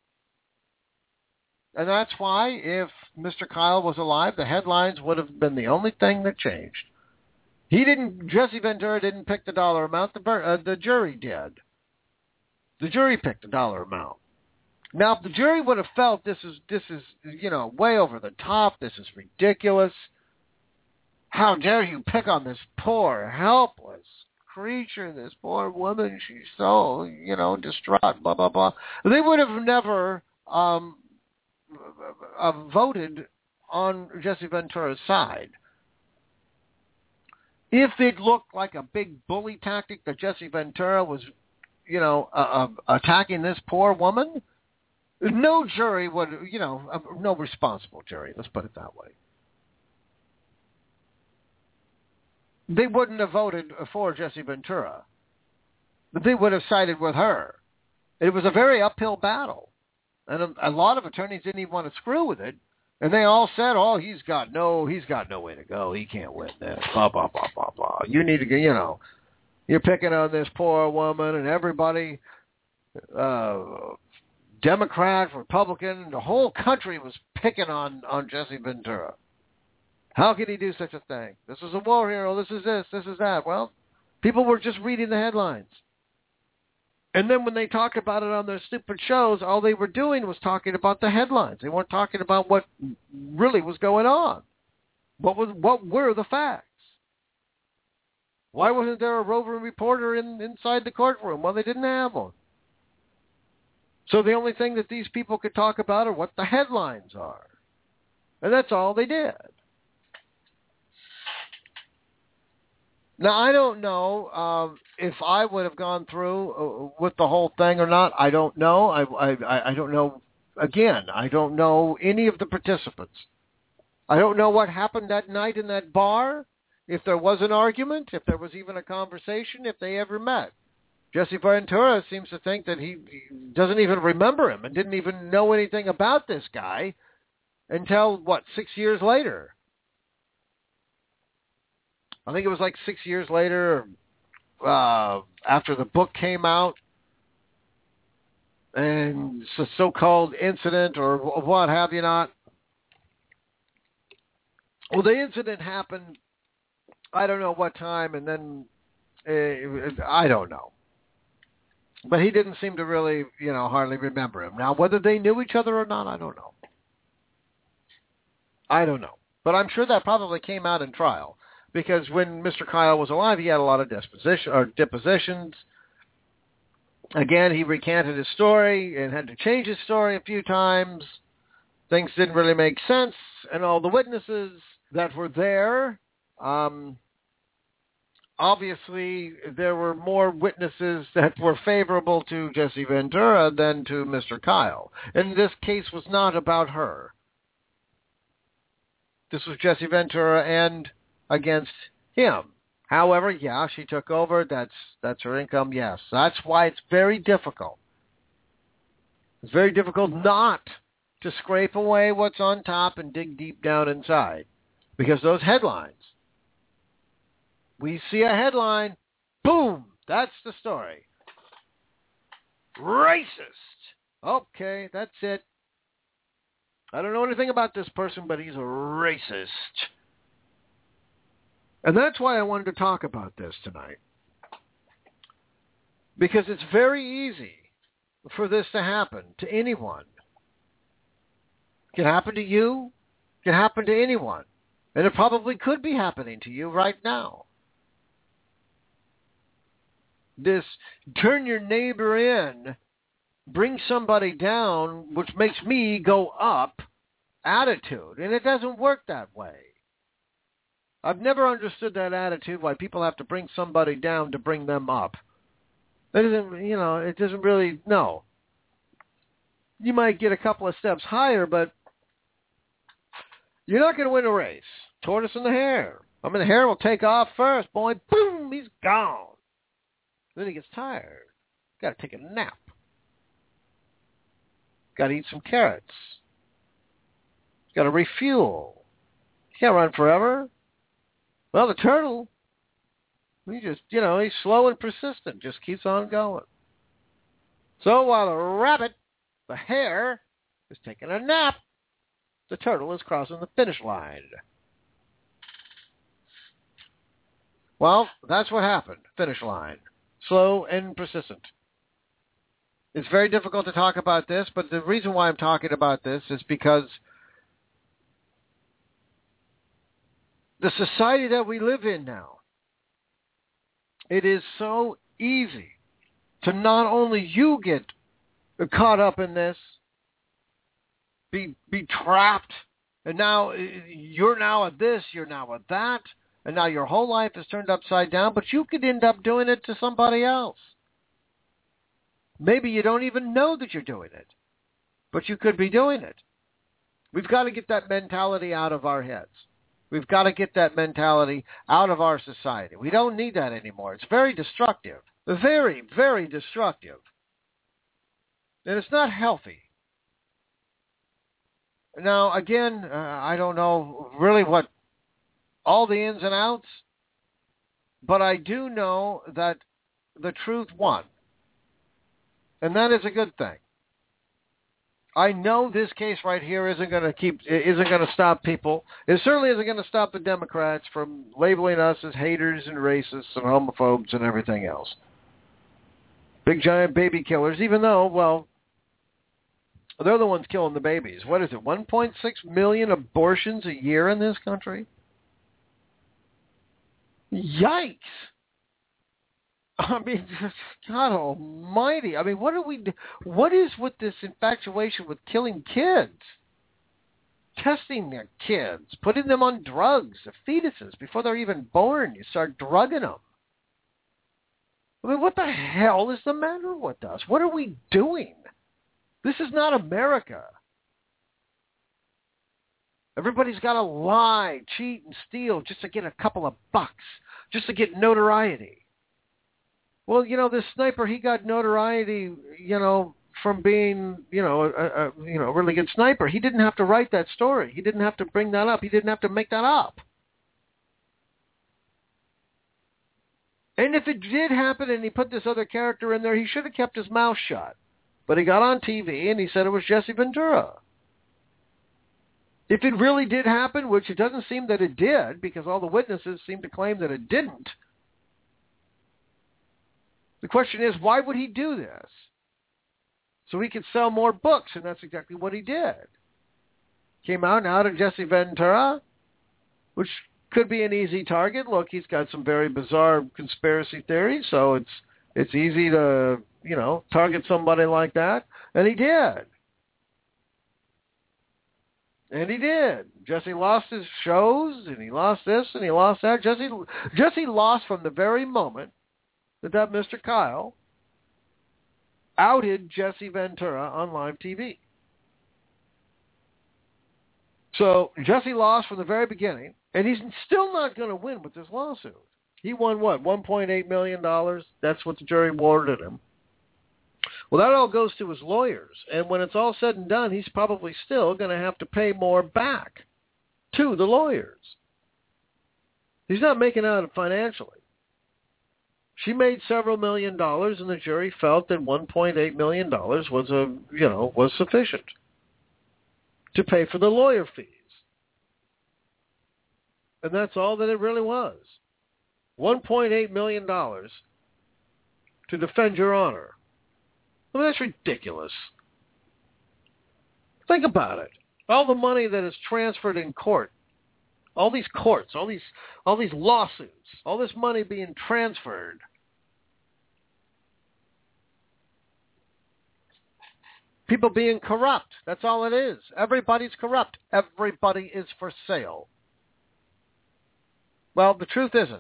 And that's why if Mister Kyle was alive, the headlines would have been the only thing that changed. He didn't, Jesse Ventura didn't pick the dollar amount, the, uh, the jury did. The jury picked the dollar amount. Now, if the jury would have felt this is, this is, you know, way over the top, this is ridiculous, how dare you pick on this poor, helpless creature, this poor woman, she's so, you know, distraught, blah, blah, blah. They would have never um, uh, voted on Jesse Ventura's side. If it looked like a big bully tactic that Jesse Ventura was, you know, uh, uh, attacking this poor woman, no jury would, you know, uh, no responsible jury, let's put it that way. They wouldn't have voted for Jesse Ventura. They would have sided with her. It was a very uphill battle. And a, a lot of attorneys didn't even want to screw with it. And they all said, oh, he's got no, he's got no way to go. He can't win this. Blah, blah, blah, blah, blah. You need to get, you know, you're picking on this poor woman and everybody, uh, Democrat, Republican, the whole country was picking on, on Jesse Ventura. How could he do such a thing? This is a war hero. This is this. This is that. Well, people were just reading the headlines. And then when they talked about it on their stupid shows, all they were doing was talking about the headlines. They weren't talking about what really was going on. What was? What were the facts? Why wasn't there a roving reporter in, inside the courtroom? Well, they didn't have one. So the only thing that these people could talk about are what the headlines are. And that's all they did. Now, I don't know um, if I would have gone through uh, with the whole thing or not. I don't know. I, I, I don't know. Again, I don't know any of the participants. I don't know what happened that night in that bar, if there was an argument, if there was even a conversation, if they ever met. Jesse Ventura seems to think that he, he doesn't even remember him and didn't even know anything about this guy until, what, six years later. I think it was like six years later, uh, after the book came out, and it's a so-called incident or what have you not. Well, the incident happened, I don't know what time, and then, uh, I don't know. But he didn't seem to really, you know, hardly remember him. Now, whether they knew each other or not, I don't know. I don't know. But I'm sure that probably came out in trial. Because when Mister Kyle was alive, he had a lot of disposition or depositions. Again, he recanted his story and had to change his story a few times. Things didn't really make sense. And all the witnesses that were there, um, obviously there were more witnesses that were favorable to Jesse Ventura than to Mister Kyle. And this case was not about her. This was Jesse Ventura and against him. However, yeah, she took over. That's that's her income, yes. That's why it's very difficult. It's very difficult not to scrape away what's on top and dig deep down inside. Because those headlines, we see a headline, boom, that's the story. Racist. Okay, that's it. I don't know anything about this person, but he's a racist. And that's why I wanted to talk about this tonight. Because it's very easy for this to happen to anyone. It can happen to you. It can happen to anyone. And it probably could be happening to you right now. This turn your neighbor in, bring somebody down, which makes me go up attitude. And it doesn't work that way. I've never understood that attitude, why people have to bring somebody down to bring them up. That doesn't, you know, it doesn't really, no. You might get a couple of steps higher, but you're not going to win a race. Tortoise and the hare. I mean, the hare will take off first. Boy, boom, he's gone. Then he gets tired. Got to take a nap. Got to eat some carrots. Got to refuel. Can't run forever. Well, the turtle, He just, you know, he's slow and persistent, just keeps on going. So while the rabbit, the hare, is taking a nap, the turtle is crossing the finish line. Well, that's what happened. Finish line. Slow and persistent. It's very difficult to talk about this, but the reason why I'm talking about this is because the society that we live in now, it is so easy to not only you get caught up in this, be be trapped, and now you're now at this, you're now at that, and now your whole life is turned upside down, but you could end up doing it to somebody else. Maybe you don't even know that you're doing it, but you could be doing it. We've got to get that mentality out of our heads. We've got to get that mentality out of our society. We don't need that anymore. It's very destructive. Very, very destructive. And it's not healthy. Now, again, uh, I don't know really what all the ins and outs, but I do know that the truth won. And that is a good thing. I know this case right here isn't going to keep, isn't going to stop people. It certainly isn't going to stop the Democrats from labeling us as haters and racists and homophobes and everything else. Big giant baby killers, even though, well, they're the ones killing the babies. What is it, one point six million abortions a year in this country? Yikes. I mean, God almighty. I mean, what are we, what is with this infatuation with killing kids? Testing their kids, putting them on drugs, the fetuses, before they're even born. You start drugging them. I mean, what the hell is the matter with us? What are we doing? This is not America. Everybody's got to lie, cheat, and steal just to get a couple of bucks, just to get notoriety. Well, you know, this sniper, he got notoriety, you know, from being, you know, a, a you know, really good sniper. He didn't have to write that story. He didn't have to bring that up. He didn't have to make that up. And if it did happen and he put this other character in there, he should have kept his mouth shut. But he got on T V and he said it was Jesse Ventura. If it really did happen, which it doesn't seem that it did, because all the witnesses seem to claim that it didn't, the question is, why would he do this? So he could sell more books, and that's exactly what he did. Came out and outed Jesse Ventura, which could be an easy target. Look, he's got some very bizarre conspiracy theories, so it's it's easy to, you know, target somebody like that. And he did. And he did. Jesse lost his shows, and he lost this, and he lost that. Jesse, Jesse lost from the very moment that that Mister Kyle outed Jesse Ventura on live T V. So Jesse lost from the very beginning, and he's still not going to win with this lawsuit. He won, what, one point eight million dollars? That's what the jury awarded him. Well, that all goes to his lawyers, and when it's all said and done, he's probably still going to have to pay more back to the lawyers. He's not making out financially. She made several million dollars, and the jury felt that one point eight million dollars was a, you know, was sufficient to pay for the lawyer fees. And that's all that it really was. one point eight million dollars to defend your honor. I mean, that's ridiculous. Think about it. All the money that is transferred in court, all these courts, all these all these lawsuits, all this money being transferred. People being corrupt. That's all it is. Everybody's corrupt. Everybody is for sale. Well, the truth isn't.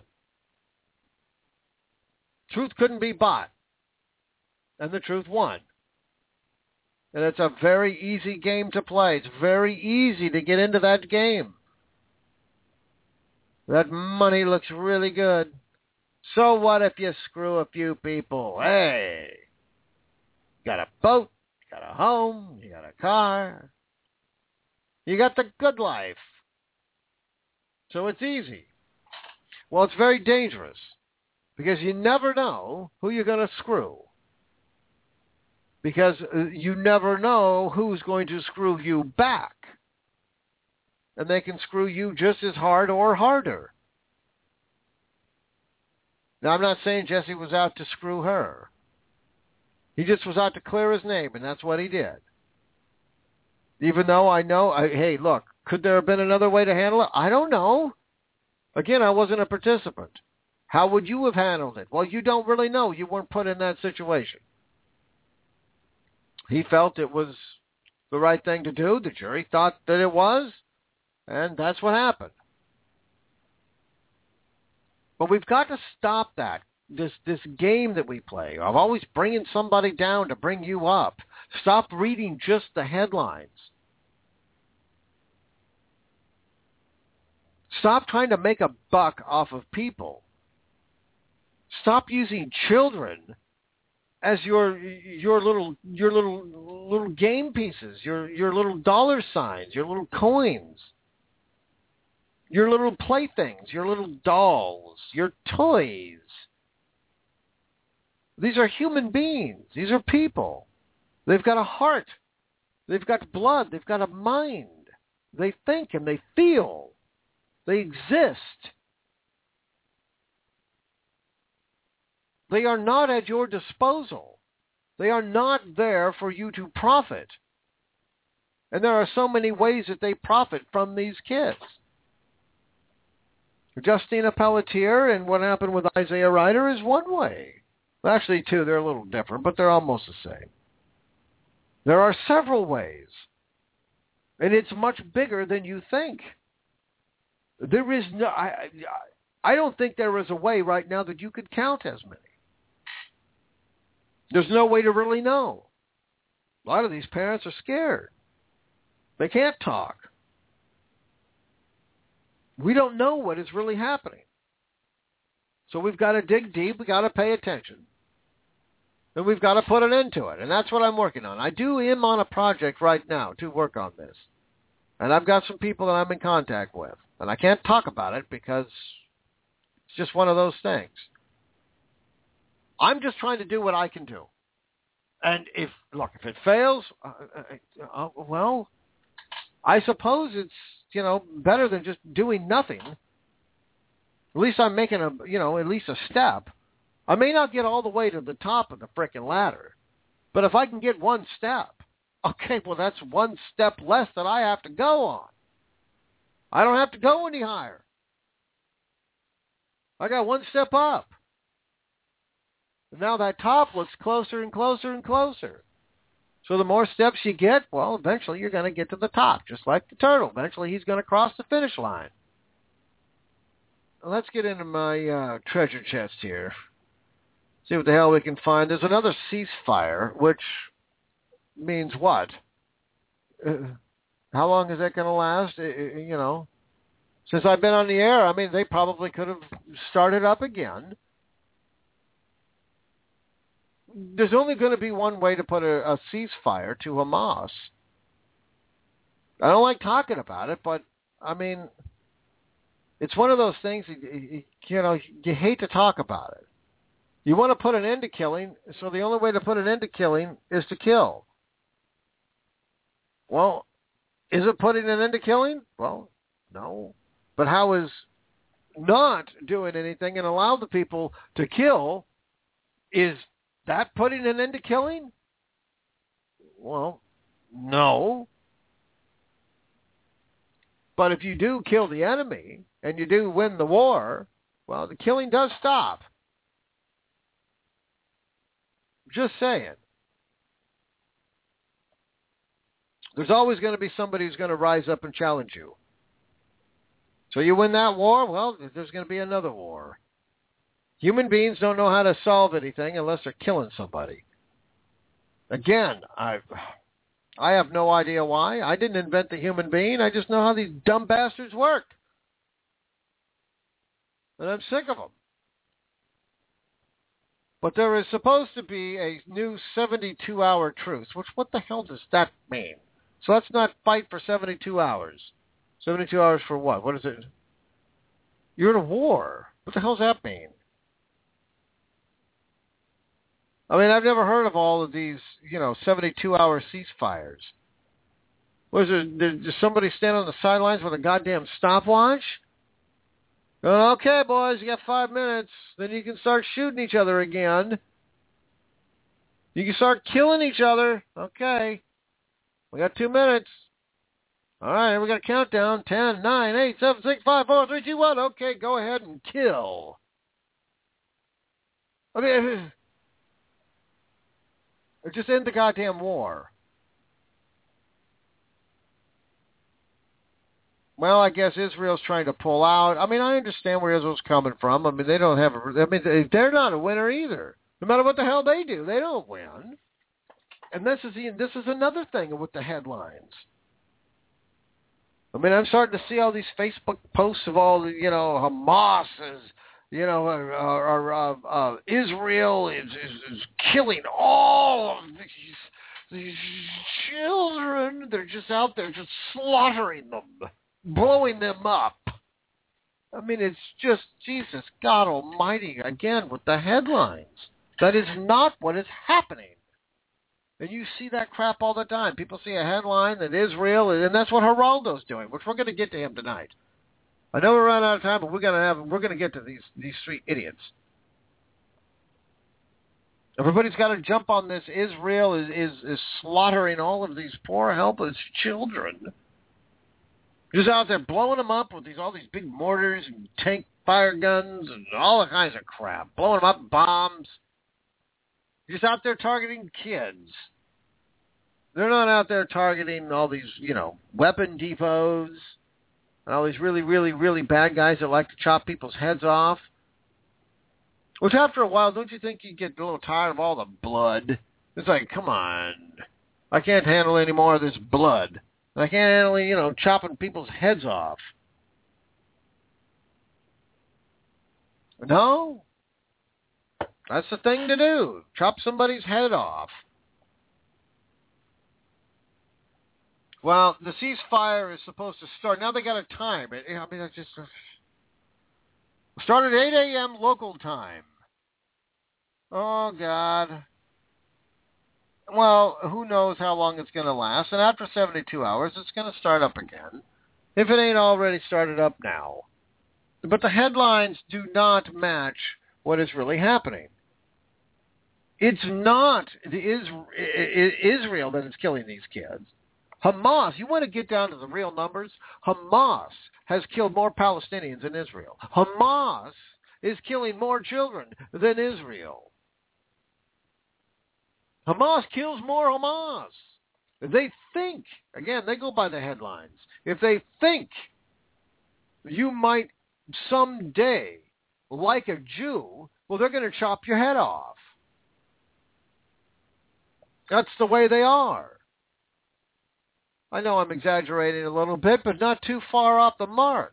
Truth couldn't be bought. And the truth won. And it's a very easy game to play. It's very easy to get into that game. That money looks really good. So what if you screw a few people? Hey, you got a boat, you got a home, you got a car. You got the good life. So it's easy. Well, it's very dangerous. Because you never know who you're going to screw. Because you never know who's going to screw you back. And they can screw you just as hard or harder. Now, I'm not saying Jesse was out to screw her. He just was out to clear his name, and that's what he did. Even though I know, I, hey, look, could there have been another way to handle it? I don't know. Again, I wasn't a participant. How would you have handled it? Well, you don't really know. You weren't put in that situation. He felt it was the right thing to do. The jury thought that it was, and that's what happened. But we've got to stop that, this this game that we play of always bringing somebody down to bring you up. Stop reading just the headlines. Stop trying to make a buck off of people. Stop using children as your your little your little little game pieces, your your little dollar signs, your little coins, your little playthings, your little dolls, your toys. These are human beings. These are people. They've got a heart. They've got blood. They've got a mind. They think and they feel. They exist. They are not at your disposal. They are not there for you to profit. And there are so many ways that they profit from these kids. Justina Pelletier and what happened with Isaiah Ryder is one way. Actually, two, they're a little different, but they're almost the same. There are several ways. And it's much bigger than you think. There is no, I, I don't think there is a way right now that you could count as many. There's no way to really know. A lot of these parents are scared. They can't talk. We don't know what is really happening. So we've got to dig deep. We've got to pay attention. And we've got to put an end to it. And that's what I'm working on. I do am on a project right now to work on this. And I've got some people that I'm in contact with. And I can't talk about it because it's just one of those things. I'm just trying to do what I can do. And if, look, if it fails, uh, uh, well, I suppose it's, you know, better than just doing nothing. At least I'm making a, you know, at least a step. I may not get all the way to the top of the frickin' ladder, but if I can get one step, okay, well, that's one step less that I have to go on. I don't have to go any higher. I got one step up. And now that top looks closer and closer and closer. So the more steps you get, well, eventually you're going to get to the top, just like the turtle. Eventually he's going to cross the finish line. Well, let's get into my uh, treasure chest here. See what the hell we can find. There's another ceasefire, which means what? Uh, how long is that going to last? Uh, you know, since I've been on the air, I mean, they probably could have started up again. There's only going to be one way to put a, a ceasefire to Hamas. I don't like talking about it, but, I mean, it's one of those things, you, you know, you hate to talk about it. You want to put an end to killing, so the only way to put an end to killing is to kill. Well, is it putting an end to killing? Well, no. But how is not doing anything and allow the people to kill, is that putting an end to killing? Well, no. But if you do kill the enemy and you do win the war, well, the killing does stop. Just saying. There's always going to be somebody who's going to rise up and challenge you. So you win that war, well, there's going to be another war. Human beings don't know how to solve anything unless they're killing somebody. Again, I I have no idea why. I didn't invent the human being. I just know how these dumb bastards work. And I'm sick of them. But there is supposed to be a new seventy-two hour truce, which what the hell does that mean? So let's not fight for seventy-two hours. seventy-two hours for what? What is it? You're in a war. What the hell does that mean? I mean, I've never heard of all of these, you know, seventy-two hour ceasefires. Was there, did, did somebody stand on the sidelines with a goddamn stopwatch? Going, okay, boys, you got five minutes. Then you can start shooting each other again. You can start killing each other. Okay. We got two minutes. All right, we got a countdown. Ten, nine, eight, seven, six, five, four, three, two, one. Okay, go ahead and kill. I mean, just end the goddamn war. Well, I guess Israel's trying to pull out. I mean, I understand where Israel's coming from. I mean, they don't have a, I mean, they're not a winner either. No matter what the hell they do, they don't win. And this is the, this is another thing with the headlines. I mean, I'm starting to see all these Facebook posts of all the, you know, Hamas is, you know, or, or uh, uh, Israel is, is, is killing all of these, these children. They're just out there just slaughtering them, blowing them up. I mean, it's just, Jesus, God almighty, again, with the headlines. That is not what is happening. And you see that crap all the time. People see a headline that Israel, and that's what Geraldo's doing, which we're going to get to him tonight. I know we're running out of time, but we're going to have we're going to get to these these three idiots. Everybody's got to jump on this. Israel is, is is slaughtering all of these poor, helpless children. Just out there blowing them up with these all these big mortars and tank fire guns and all kinds of crap, blowing them up, bombs. Just out there targeting kids. They're not out there targeting all these, you know, weapon depots and all these really, really, really bad guys that like to chop people's heads off. Which after a while, don't you think you get a little tired of all the blood? It's like, come on. I can't handle any more of this blood. I can't handle, you know, chopping people's heads off. No. That's the thing to do. Chop somebody's head off. Well, the ceasefire is supposed to start. Now they got to time it. I mean, it's just uh, start at eight a.m. local time. Oh, God. Well, who knows how long it's going to last. And after seventy-two hours, it's going to start up again. If it ain't already started up now. But the headlines do not match what is really happening. It's not the Israel that is killing these kids. Hamas, you want to get down to the real numbers? Hamas has killed more Palestinians than Israel. Hamas is killing more children than Israel. Hamas kills more Hamas. If they think, again, they go by the headlines. If they think you might someday like a Jew, well, they're going to chop your head off. That's the way they are. I know I'm exaggerating a little bit, but not too far off the mark.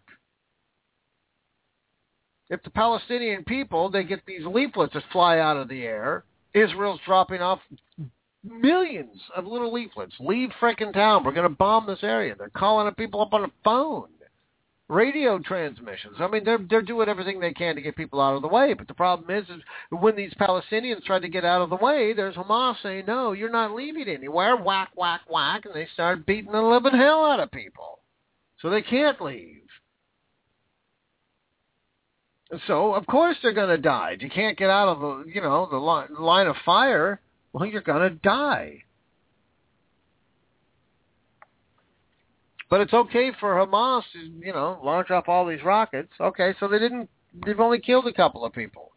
If the Palestinian people, they get these leaflets that fly out of the air, Israel's dropping off millions of little leaflets. Leave frickin' town. We're going to bomb this area. They're calling people up on the phone. Radio transmissions. I mean, they're they're doing everything they can to get people out of the way. But the problem is, is when these Palestinians try to get out of the way, there's Hamas saying, no, you're not leaving anywhere. Whack, whack, whack. And they start beating the living hell out of people. So they can't leave. So, of course, they're going to die. You can't get out of the, you know, the line, line of fire. Well, you're going to die. But it's okay for Hamas to, you know, launch off all these rockets. Okay, so they didn't, they've only killed a couple of people.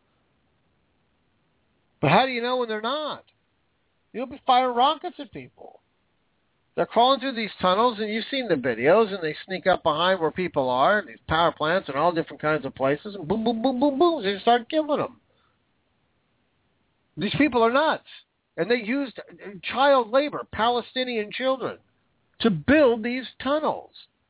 But how do you know when they're not? You'll be firing rockets at people. They're crawling through these tunnels, and you've seen the videos, and they sneak up behind where people are, and these power plants and all different kinds of places, and boom, boom, boom, boom, boom, they start killing them. These people are nuts. And they used child labor, Palestinian children, to build these tunnels.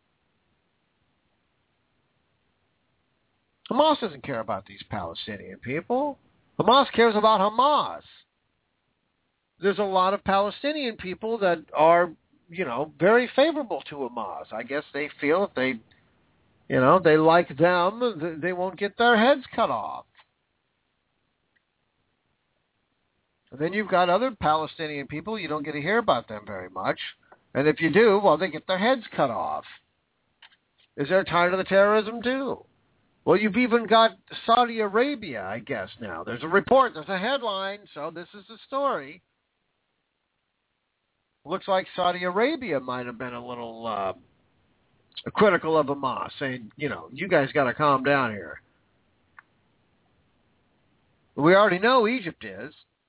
Hamas doesn't care about these Palestinian people. Hamas cares about Hamas. There's a lot of Palestinian people that are, you know, very favorable to Hamas. I guess they feel if they, you know, they like them, they won't get their heads cut off. And then you've got other Palestinian people. You don't get to hear about them very much. And if you do, well, they get their heads cut off. Is there tied to the terrorism too? Well, you've even got Saudi Arabia, I guess, now. There's a report. There's a headline. So this is the story. Looks like Saudi Arabia might have been a little uh, critical of Hamas, saying, you know, you guys got to calm down here. We already know Egypt is.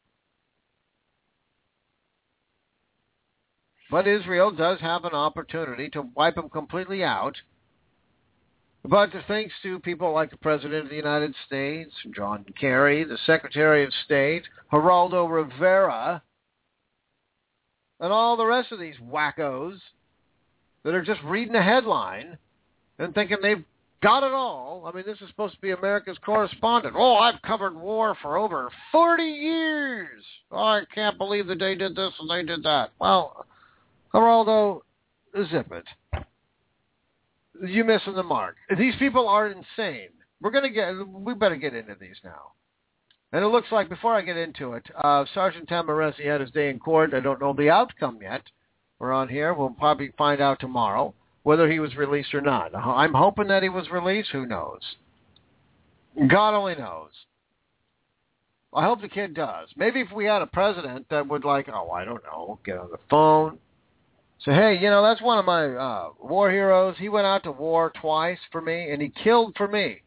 But Israel does have an opportunity to wipe them completely out. But thanks to people like the President of the United States, John Kerry, the Secretary of State, Geraldo Rivera, and all the rest of these wackos that are just reading a headline and thinking they've got it all. I mean, this is supposed to be America's correspondent. Oh, I've covered war for over forty years. Oh, I can't believe that they did this and they did that. Well, Geraldo, zip it. You're missing the mark. These people are insane. We're gonna get. We better get into these now. And it looks like, before I get into it, uh, Sergeant Tamaresi had his day in court. I don't know the outcome yet. We're on here. We'll probably find out tomorrow whether he was released or not. I'm hoping that he was released. Who knows? God only knows. I hope the kid does. Maybe if we had a president that would, like, oh, I don't know, get on the phone, say, hey, you know, that's one of my uh, war heroes. He went out to war twice for me, and he killed for me.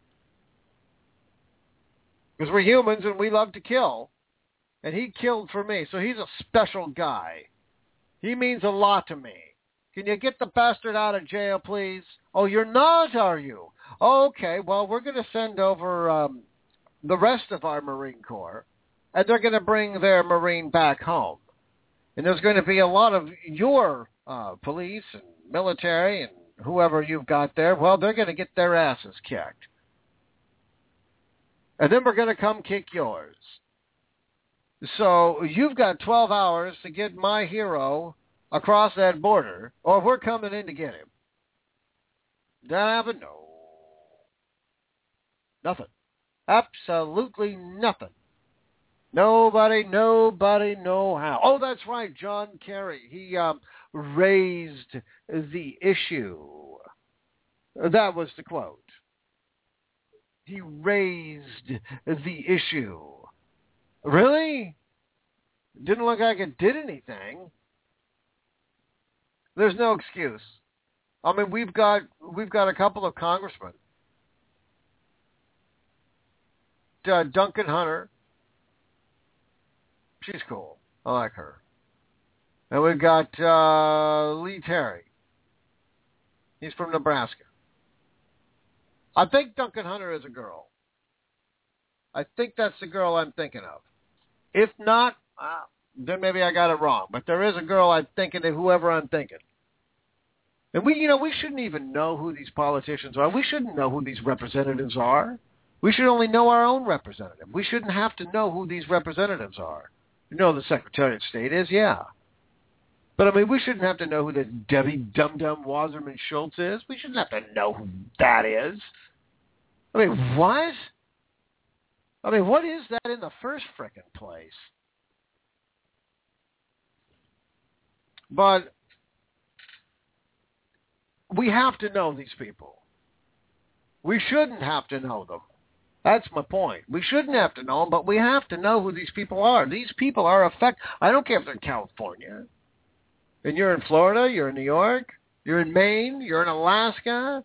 Because we're humans and we love to kill. And he killed for me. So he's a special guy. He means a lot to me. Can you get the bastard out of jail, please? Oh, you're not, are you? Oh, okay, well, we're going to send over um, the rest of our Marine Corps. And they're going to bring their Marine back home. And there's going to be a lot of your uh, police and military and whoever you've got there. Well, they're going to get their asses kicked. And then we're going to come kick yours. So you've got twelve hours to get my hero across that border, or we're coming in to get him. That happen? No. Nothing. Absolutely nothing. Nobody, nobody know how. Oh, that's right, John Kerry. He um, raised the issue. That was the quote. He raised the issue. Really? Didn't look like it did anything. There's no excuse. I mean, we've got we've got a couple of congressmen. Uh, Duncan Hunter. She's cool. I like her. And we've got uh, Lee Terry. He's from Nebraska. I think Duncan Hunter is a girl. I think that's the girl I'm thinking of. If not, uh, then maybe I got it wrong. But there is a girl I'm thinking of, whoever I'm thinking. And we, you know, we shouldn't even know who these politicians are. We shouldn't know who these representatives are. We should only know our own representative. We shouldn't have to know who these representatives are. You know who the Secretary of State is? Yeah. But, I mean, we shouldn't have to know who this Debbie Dum-Dum Wasserman Schultz is. We shouldn't have to know who that is. I mean, what? I mean, what is that in the first frickin' place? But we have to know these people. We shouldn't have to know them. That's my point. We shouldn't have to know them, but we have to know who these people are. These people are affected. I don't care if they're in California. And you're in Florida, you're in New York, you're in Maine, you're in Alaska.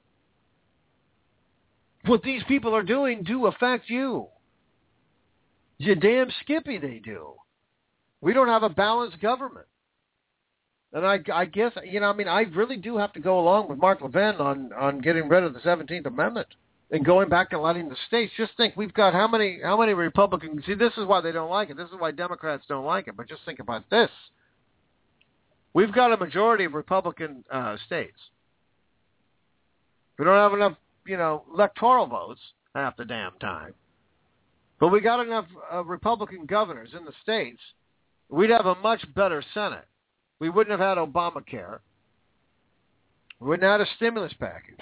What these people are doing do affect you. You damn skippy they do. We don't have a balanced government. And I, I guess, you know, I mean, I really do have to go along with Mark Levin on, on getting rid of the seventeenth Amendment and going back and letting the states. Just think, we've got how many how many Republicans. See, this is why they don't like it. This is why Democrats don't like it. But just think about this. We've got a majority of Republican uh, states. We don't have enough, you know, electoral votes half the damn time. But we got enough uh, Republican governors in the states. We'd have a much better Senate. We wouldn't have had Obamacare. We wouldn't have had a stimulus package.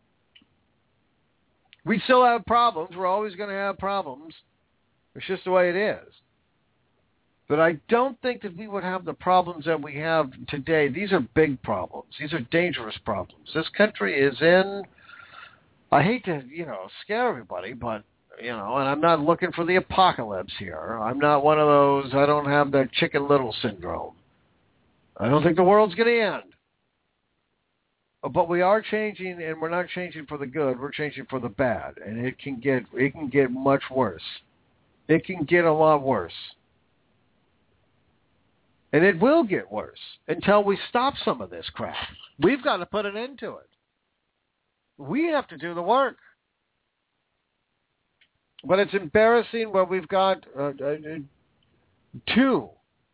We'd still have problems. We're always going to have problems. It's just the way it is. But I don't think that we would have the problems that we have today. These are big problems. These are dangerous problems. This country is in, I hate to, you know, scare everybody, but, you know, and I'm not looking for the apocalypse here. I'm not one of those, I don't have that Chicken Little syndrome. I don't think the world's going to end. But we are changing, and we're not changing for the good. We're changing for the bad, and it can get it can get much worse. It can get a lot worse. And it will get worse until we stop some of this crap. We've got to put an end to it. We have to do the work. But it's embarrassing where we've got uh, uh, two.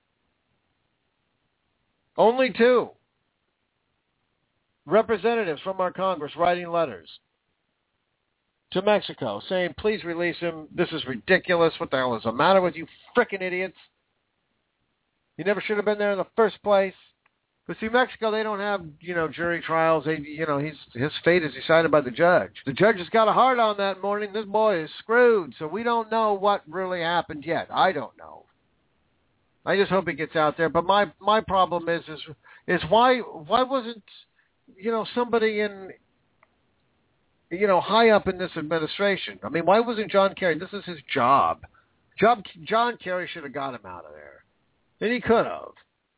Only two representatives from our Congress writing letters to Mexico saying, please release him. This is ridiculous. What the hell is the matter with you frickin' idiots? He never should have been there in the first place. But see, Mexico, they don't have, you know, jury trials. They, you know, he's, his fate is decided by the judge. The judge has got a hard on that morning. This boy is screwed. So we don't know what really happened yet. I don't know. I just hope he gets out there. But my, my problem is, is, is why, why wasn't, you know, somebody in, you know, high up in this administration? I mean, why wasn't John Kerry? This is his job. Job John Kerry should have got him out of there. And he could have.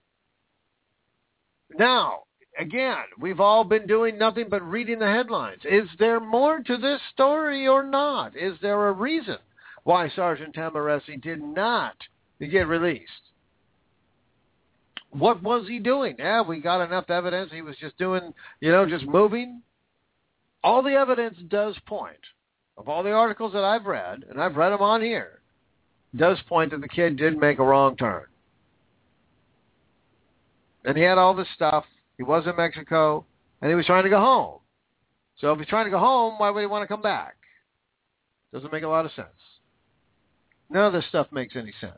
Now, again, we've all been doing nothing but reading the headlines. Is there more to this story or not? Is there a reason why Sergeant Tamaresi did not get released? What was he doing? Yeah, we got enough evidence. He was just doing, you know, just moving. All the evidence does point, of all the articles that I've read, and I've read them on here, does point that the kid did make a wrong turn. And he had all this stuff. He was in Mexico, and he was trying to go home. So if he's trying to go home, why would he want to come back? Doesn't make a lot of sense. None of this stuff makes any sense.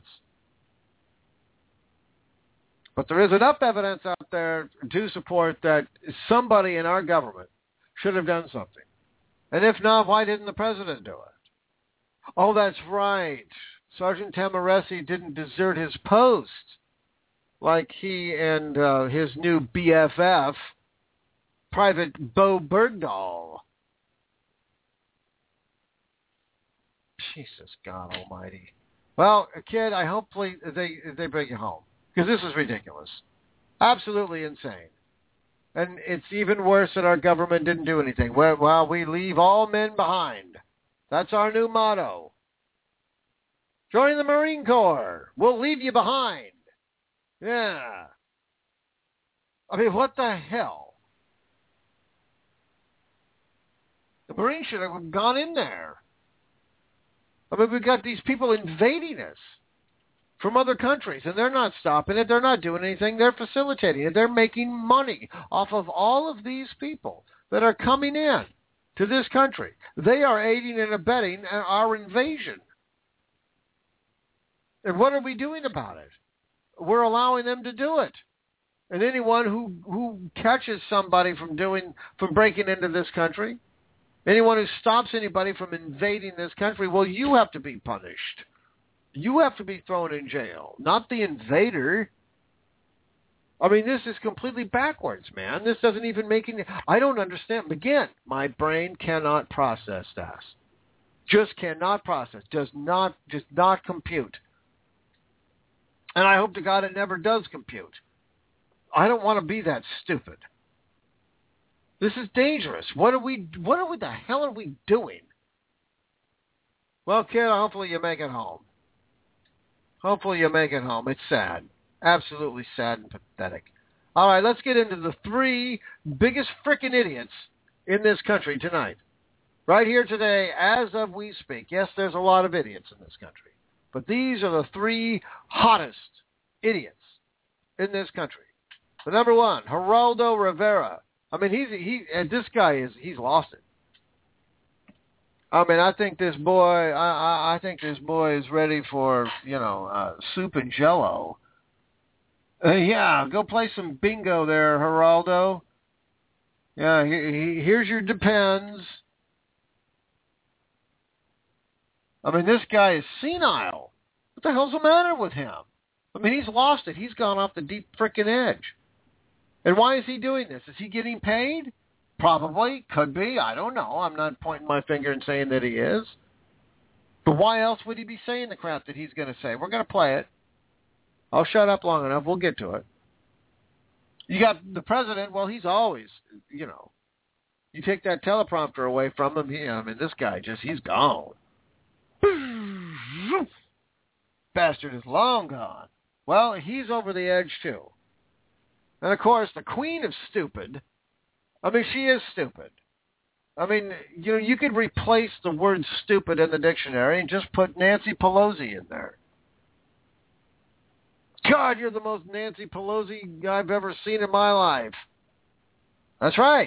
But there is enough evidence out there to support that somebody in our government should have done something. And if not, why didn't the president do it? Oh, that's right. Sergeant Tamaresi didn't desert his post like he and uh, his new B F F, Private Bo Bergdahl. Jesus God Almighty. Well, kid, I hopefully they they bring you home, because this is ridiculous, absolutely insane, and it's even worse that our government didn't do anything. Well, well, we leave all men behind. That's our new motto. Join the Marine Corps. We'll leave you behind. Yeah. I mean, what the hell? The Marines should have gone in there. I mean, we've got these people invading us from other countries, and they're not stopping it. They're not doing anything. They're facilitating it. They're making money off of all of these people that are coming in to this country. They are aiding and abetting our invasion. And what are we doing about it? We're allowing them to do it. And anyone who, who catches somebody from doing from breaking into this country, anyone who stops anybody from invading this country, well, you have to be punished. You have to be thrown in jail, not the invader. I mean, this is completely backwards, man. This doesn't even make any... I don't understand. Again, my brain cannot process that. Just cannot process. Does not, does not compute. And I hope to God it never does compute. I don't want to be that stupid. This is dangerous. What are we, what are we, the hell are we doing? Well, kid, hopefully you make it home. Hopefully you make it home. It's sad. Absolutely sad and pathetic. All right, let's get into the three biggest frickin' idiots in this country tonight. Right here today, as of we speak. Yes, there's a lot of idiots in this country. But these are the three hottest idiots in this country. The number one, Geraldo Rivera. I mean, he's he and this guy is he's lost it. I mean, I think this boy, I I, I think this boy is ready for you know uh, soup and Jello. Uh, yeah, go play some bingo there, Geraldo. Yeah, he, he, here's your depends. I mean, this guy is senile. What the hell's the matter with him? I mean, he's lost it. He's gone off the deep frickin' edge. And why is he doing this? Is he getting paid? Probably. Could be. I don't know. I'm not pointing my finger and saying that he is. But why else would he be saying the crap that he's going to say? We're going to play it. I'll shut up long enough. We'll get to it. You got the president. Well, he's always, you know, you take that teleprompter away from him. He, I mean, this guy just, he's gone. Bastard is long gone. Well, he's over the edge, too. And, of course, the queen of stupid, I mean, she is stupid. I mean, you know, you could replace the word stupid in the dictionary and just put Nancy Pelosi in there. God, you're the most Nancy Pelosi I've ever seen in my life. That's right.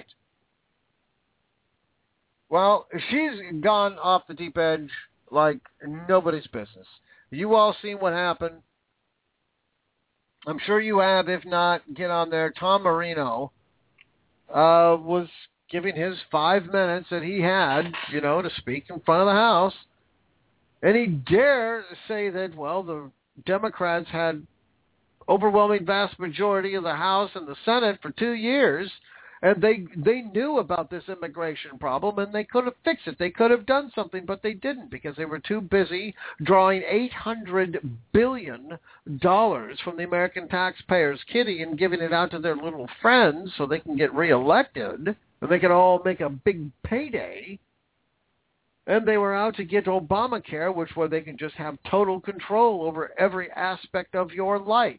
Well, she's gone off the deep edge like nobody's business. You all seen what happened. I'm sure you have. If not, get on there. Tom Marino uh, was giving his five minutes that he had, you know, to speak in front of the House. And he dared say that, well, the Democrats had overwhelming vast majority of the House and the Senate for two years, and they they knew about this immigration problem, and they could have fixed it. They could have done something, but they didn't because they were too busy drawing eight hundred billion dollars from the American taxpayers' kitty and giving it out to their little friends so they can get reelected, and they can all make a big payday. And they were out to get Obamacare, which where they can just have total control over every aspect of your life.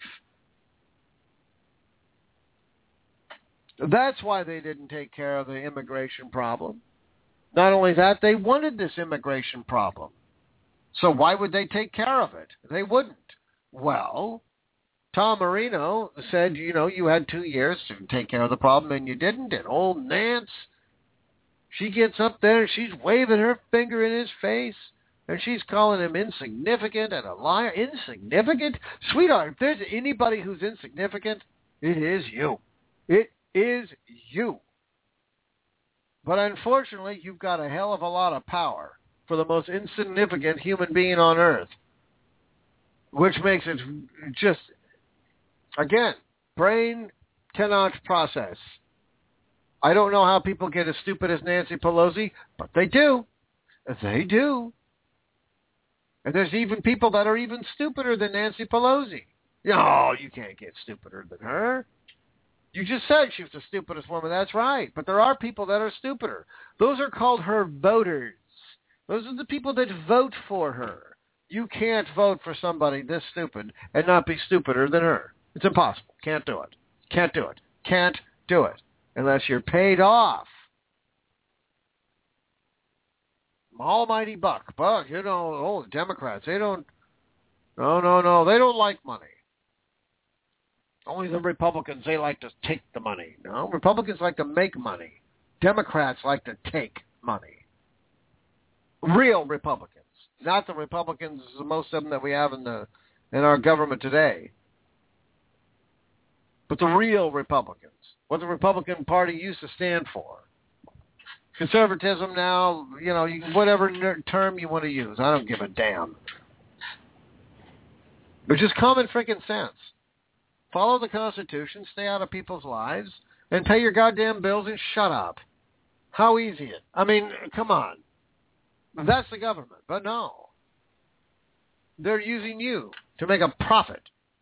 That's why they didn't take care of the immigration problem. Not only that, they wanted this immigration problem. So why would they take care of it? They wouldn't. Well, Tom Marino said, you know, you had two years to take care of the problem, and you didn't. And old Nance, she gets up there and she's waving her finger in his face, and she's calling him insignificant and a liar. Insignificant? Sweetheart, if there's anybody who's insignificant, it is you. It is you. But unfortunately, you've got a hell of a lot of power for the most insignificant human being on earth, which makes it just, again, brain cannot process. I don't know how people get as stupid as Nancy Pelosi, but they do. They do. And there's even people that are even stupider than Nancy Pelosi. No, you can't get stupider than her. You just said she was the stupidest woman. That's right. But there are people that are stupider. Those are called her voters. Those are the people that vote for her. You can't vote for somebody this stupid and not be stupider than her. It's impossible. Can't do it. Can't do it. Can't do it. Unless you're paid off. Almighty buck. Buck, you know, oh, the Democrats, they don't, no, no, no, they don't like money. Only the Republicans, they like to take the money. No, Republicans like to make money. Democrats like to take money. Real Republicans. Not the Republicans, most of them that we have in the in our government today. But the real Republicans. What the Republican Party used to stand for. Conservatism now, you know, you, whatever term you want to use. I don't give a damn. But just common freaking sense. Follow the Constitution, stay out of people's lives, and pay your goddamn bills and shut up. How easy it? I mean, come on. That's the government. But no. They're using you to make a profit.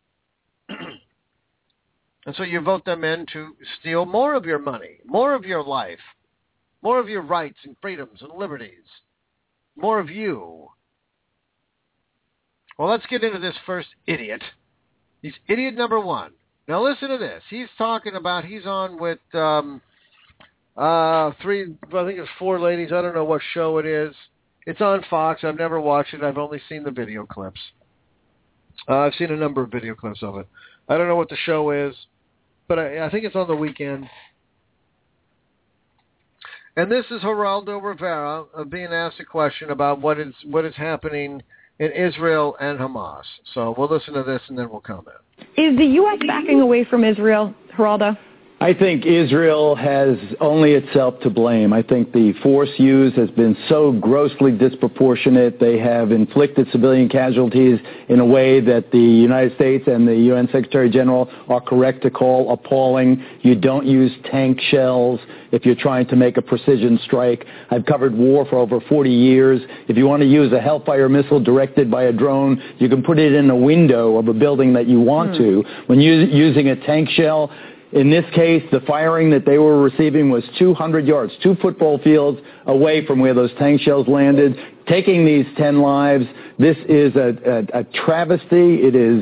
And so you vote them in to steal more of your money, more of your life, more of your rights and freedoms and liberties, more of you. Well, let's get into this first idiot. He's idiot number one. Now listen to this. He's talking about, he's on with um, uh, three, I think it's four ladies. I don't know what show it is. It's on Fox. I've never watched it. I've only seen the video clips. Uh, I've seen a number of video clips of it. I don't know what the show is, but I, I think it's on the weekend. And this is Geraldo Rivera uh, being asked a question about what is what is happening in Israel and Hamas. So we'll listen to this and then we'll comment. Is the U S backing away from Israel, Geraldo? I I think Israel has only itself to blame. I think the force used has been so grossly disproportionate. They have inflicted civilian casualties in a way that the United States and the U N Secretary General are correct to call appalling. You don't use tank shells if you're trying to make a precision strike. I've covered war for over forty years. If you want to use a Hellfire missile directed by a drone, you can put it in a window of a building that you want hmm. to. When you're using a tank shell, in this case, the firing that they were receiving was two hundred yards, two football fields away from where those tank shells landed, taking these ten lives. This is a, a, a travesty. It is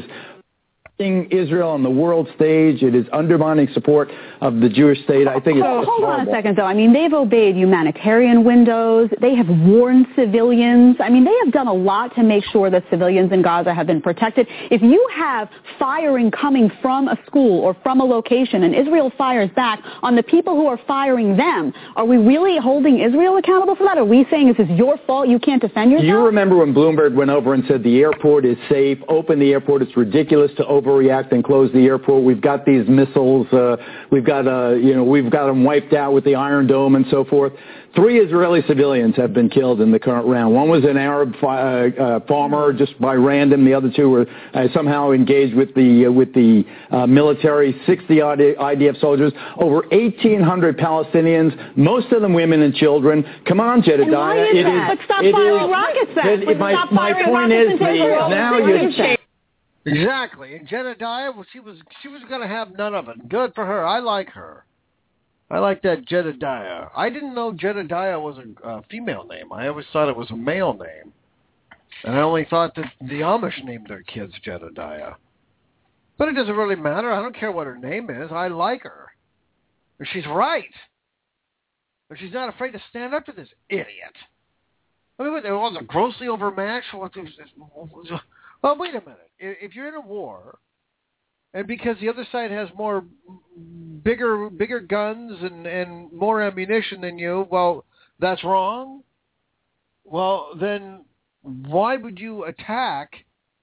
Israel on the world stage. It is undermining support of the Jewish state. I think it's oh, Hold horrible. on a second, though. I mean, they've obeyed humanitarian windows. They have warned civilians. I mean, they have done a lot to make sure that civilians in Gaza have been protected. If you have firing coming from a school or from a location and Israel fires back on the people who are firing them, are we really holding Israel accountable for that? Are we saying this is your fault, you can't defend yourself? You remember when Bloomberg went over and said the airport is safe, open the airport, it's ridiculous to overreact and close the airport. We've got these missiles, uh, we've got, uh, you know, we've got them wiped out with the Iron Dome and so forth. Three Israeli civilians have been killed in the current round. One was an Arab uh, uh, farmer, just by random. The other two were uh, somehow engaged with the uh, with the uh, military. sixty I D F soldiers, over eighteen hundred Palestinians, most of them women and children. Come on, Jedediah. And why is it that? Is, But stop it firing is, rockets then. It, my stop my firing point rockets is and the, now you. Exactly. And Jedediah, well, she was she was going to have none of it. Good for her. I like her. I like that Jedediah. I didn't know Jedediah was a uh, female name. I always thought it was a male name. And I only thought that the Amish named their kids Jedediah. But it doesn't really matter. I don't care what her name is. I like her. And she's right. But she's not afraid to stand up to this idiot. I mean, it wasn't grossly overmatched. Well, wait a minute. If you're in a war, and because the other side has more bigger bigger guns and, and more ammunition than you, well, that's wrong. Well, then why would you attack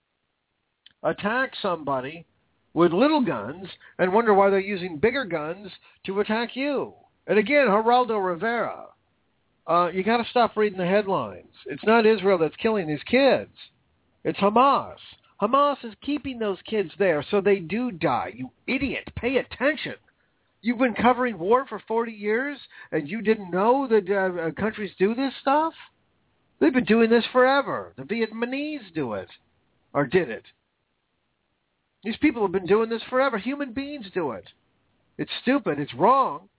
attack somebody with little guns and wonder why they're using bigger guns to attack you? And again, Geraldo Rivera, uh, you got to stop reading the headlines. It's not Israel that's killing these kids. It's Hamas. Hamas is keeping those kids there so they do die. You idiot. Pay attention. You've been covering war for forty years and you didn't know that uh, countries do this stuff? They've been doing this forever. The Vietnamese do it, or did it. These people have been doing this forever. Human beings do it. It's stupid. It's wrong.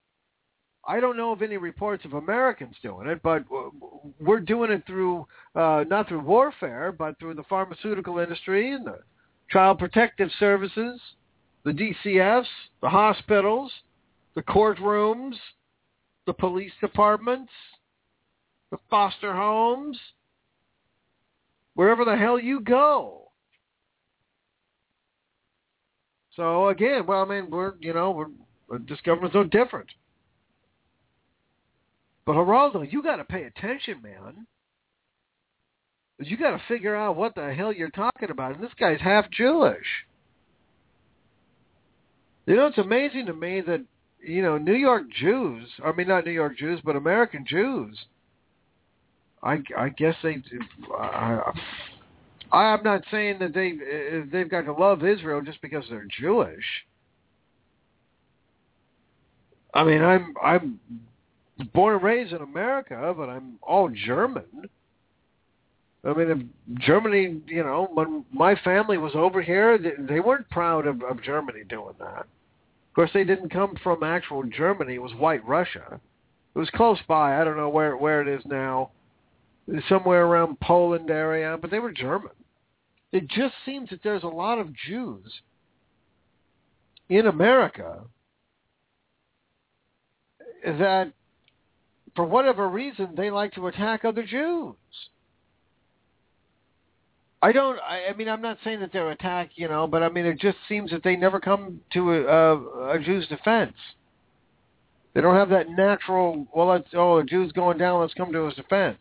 I don't know of any reports of Americans doing it, but we're doing it through, uh, not through warfare, but through the pharmaceutical industry and the child protective services, the D C Fs, the hospitals, the courtrooms, the police departments, the foster homes, wherever the hell you go. So again, well, I mean, we're, you know, we're, this government's no different. But Geraldo, you got to pay attention, man. You got to figure out what the hell you're talking about. And this guy's half Jewish. You know, it's amazing to me that, you know, New York Jews, I mean, not New York Jews, but American Jews, I, I guess they, I, I'm not saying that they, they've got to love Israel just because they're Jewish. I mean, I'm, I'm born and raised in America, but I'm all German. I mean, if Germany, you know, when my family was over here, they, they weren't proud of, of Germany doing that. Of course, they didn't come from actual Germany. It was White Russia. It was close by. I don't know where, where it is now. It's somewhere around Poland area, but they were German. It just seems that there's a lot of Jews in America that, for whatever reason, they like to attack other Jews. I don't, I, I mean, I'm not saying that they're attack, you know, but I mean, it just seems that they never come to a, a, a Jew's defense. They don't have that natural, well, let's, oh, a Jew's going down, let's come to his defense.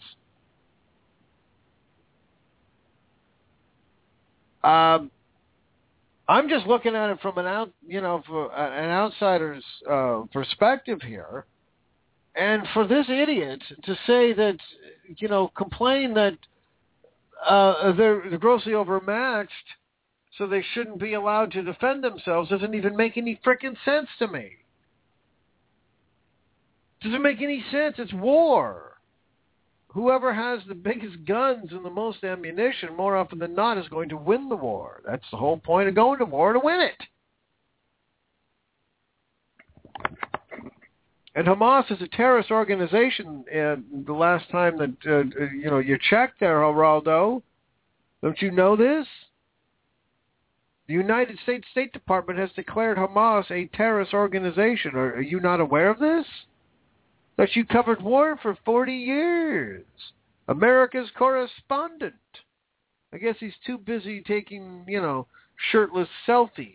Um, I'm just looking at it from an out, you know, for an outsider's uh, perspective here, and for this idiot to say that, you know, complain that uh, they're, they're grossly overmatched, so they shouldn't be allowed to defend themselves, doesn't even make any frickin' sense to me. Doesn't make any sense. It's war. Whoever has the biggest guns and the most ammunition, more often than not, is going to win the war. That's the whole point of going to war, to win it. And Hamas is a terrorist organization. And the last time that uh, you know you checked there, Geraldo, don't you know this? The United States State Department has declared Hamas a terrorist organization. Are, are you not aware of this? That you covered war for forty years. America's correspondent. I guess he's too busy taking, you know, shirtless selfies.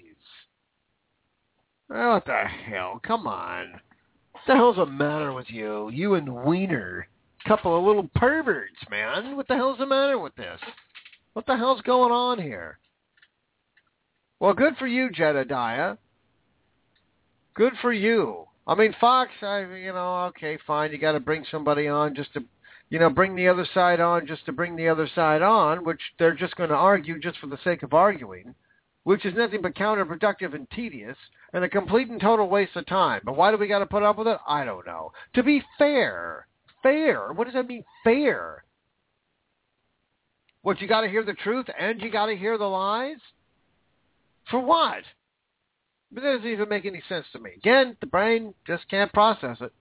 Oh, what the hell? Come on. What the hell's the matter with you? You and Wiener. Couple of little perverts, man. What the hell's the matter with this? What the hell's going on here? Well, good for you, Jedediah. Good for you. I mean, Fox, I, you know, okay, fine. You got to bring somebody on just to, you know, bring the other side on just to bring the other side on, which they're just going to argue just for the sake of arguing, which is nothing but counterproductive and tedious and a complete and total waste of time. But why do we got to put up with it? I don't know. To be fair, fair. What does that mean, fair? What, you got to hear the truth and you got to hear the lies? For what? But it doesn't even make any sense to me. Again, the brain just can't process it.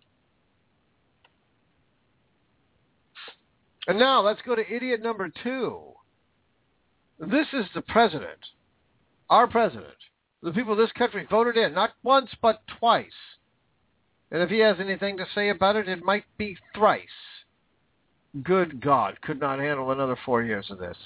And now let's go to idiot number two. This is the president, our president, the people of this country voted in, not once but twice. And if he has anything to say about it, it might be thrice. Good God, could not handle another four years of this.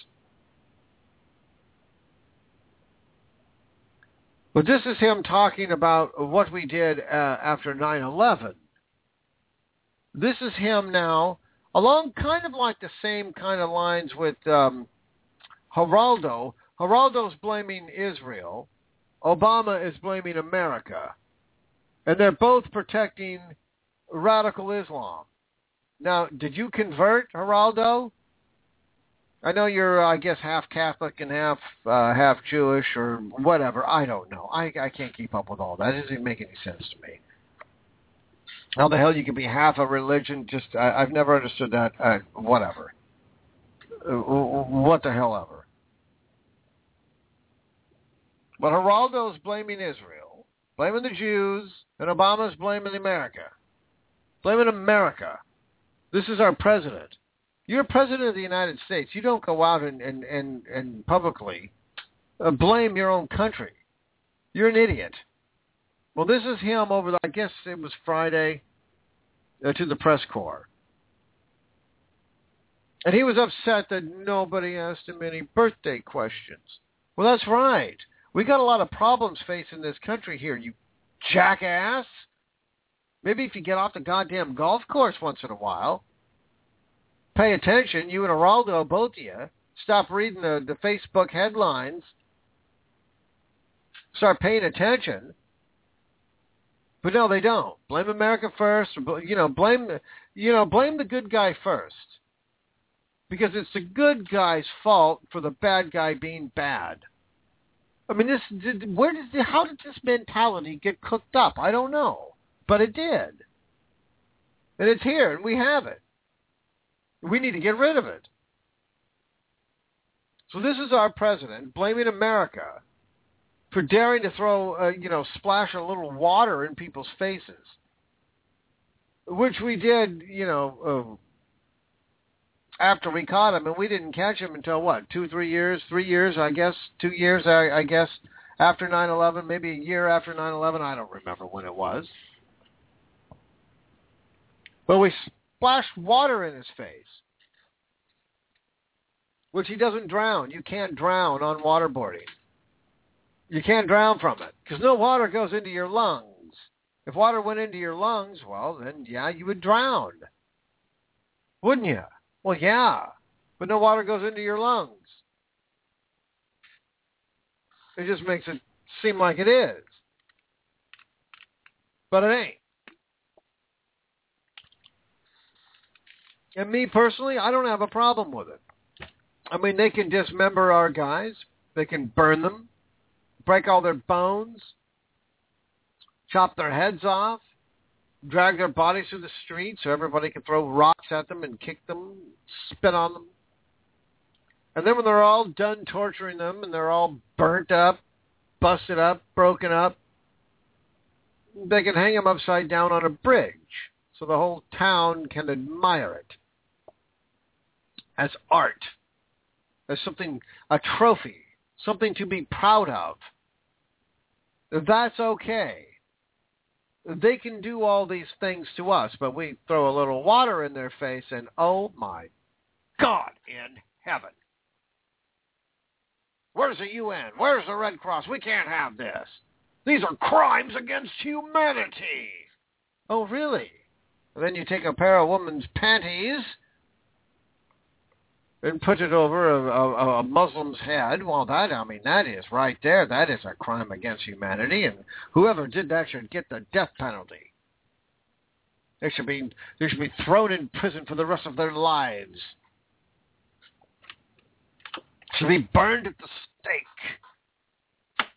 But this is him talking about what we did uh, after nine eleven. This is him now, along kind of like the same kind of lines with um, Geraldo. Geraldo's blaming Israel. Obama is blaming America. And they're both protecting radical Islam. Now, did you convert, Geraldo? I know you're, uh, I guess, half Catholic and half uh, half Jewish or whatever. I don't know. I, I can't keep up with all that. It doesn't even make any sense to me. How the hell you can be half a religion? Just I, I've never understood that. Uh, whatever. Uh, what the hell ever. But Geraldo's blaming Israel, blaming the Jews, and Obama's blaming America. Blaming America. This is our president. You're president of the United States. You don't go out and, and, and, and publicly uh, blame your own country. You're an idiot. Well, this is him over, the, I guess it was Friday, uh, to the press corps. And he was upset that nobody asked him any birthday questions. Well, that's right. We got a lot of problems facing this country here, you jackass. Maybe if you get off the goddamn golf course once in a while, pay attention, you and Geraldo, both of you, stop reading the, the Facebook headlines, start paying attention. But no, they don't. Blame America first. You know, blame you know, blame the good guy first. Because it's the good guy's fault for the bad guy being bad. I mean, this where did how did this mentality get cooked up? I don't know. But it did. And it's here, and we have it. We need to get rid of it. So this is our president blaming America for daring to throw, uh, you know, splash a little water in people's faces, which we did, you know, uh, after we caught him, and we didn't catch him until, what, two, three years, three years, I guess, two years, I, I guess, after nine eleven, maybe a year after nine eleven, I don't remember when it was. But we splashed water in his face, which he doesn't drown. You can't drown on waterboarding. You can't drown from it because no water goes into your lungs. If water went into your lungs, well, then, yeah, you would drown. Wouldn't you? Well, yeah, but no water goes into your lungs. It just makes it seem like it is. But it ain't. And me personally, I don't have a problem with it. I mean, they can dismember our guys. They can burn them, break all their bones, chop their heads off, drag their bodies through the streets so everybody can throw rocks at them and kick them, spit on them. And then when they're all done torturing them and they're all burnt up, busted up, broken up, they can hang them upside down on a bridge so the whole town can admire it as art, as something, a trophy, something to be proud of. That's okay. They can do all these things to us, but we throw a little water in their face and, oh my God in heaven. Where's the U N? Where's the Red Cross? We can't have this. These are crimes against humanity. Oh, really? And then you take a pair of woman's panties and put it over a, a, a Muslim's head. Well, that, I mean, that is right there. That is a crime against humanity, and whoever did that should get the death penalty. They should be, they should be thrown in prison for the rest of their lives. Should be burned at the stake.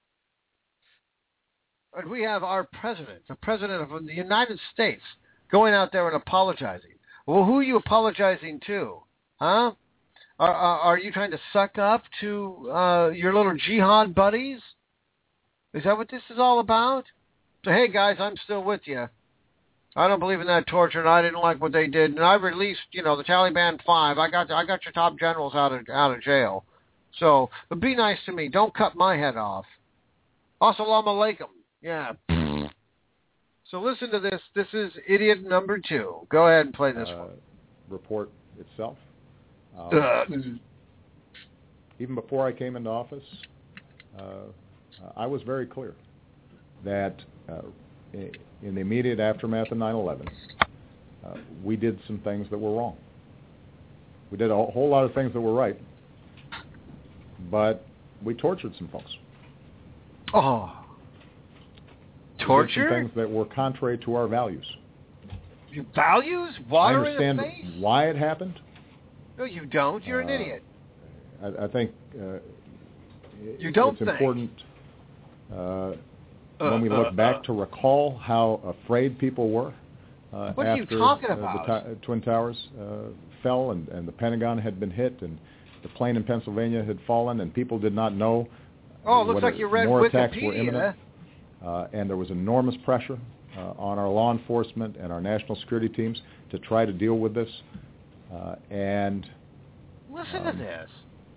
And we have our president, the president of the United States, going out there and apologizing. Well, who are you apologizing to? Huh? Are, are, are you trying to suck up to uh, your little jihad buddies? Is that what this is all about? So, hey, guys, I'm still with you. I don't believe in that torture, and I didn't like what they did. And I released, you know, the Taliban Five. I got I got your top generals out of out of jail. So, but be nice to me. Don't cut my head off. Assalamu alaikum. Yeah. So listen to this. This is idiot number two. Go ahead and play this uh, one. Report itself. Um, uh, even before I came into office, uh, I was very clear that uh, in the immediate aftermath of nine eleven, uh, we did some things that were wrong. We did a whole lot of things that were right, but we tortured some folks. Oh. Torture? We did some things that were contrary to our values. Your values? Water I understand in the face? why it happened. No, you don't. You're uh, an idiot. I, I think uh, you don't it's think. important uh, uh, when we look uh, back uh, to recall how afraid people were uh, what after are you talking uh, about? the t- Twin Towers uh, fell and, and the Pentagon had been hit and the plane in Pennsylvania had fallen and people did not know oh, it looks like you read more Wikipedia. attacks were imminent. Uh, and there was enormous pressure uh, on our law enforcement and our national security teams to try to deal with this. Uh, and listen um, to this.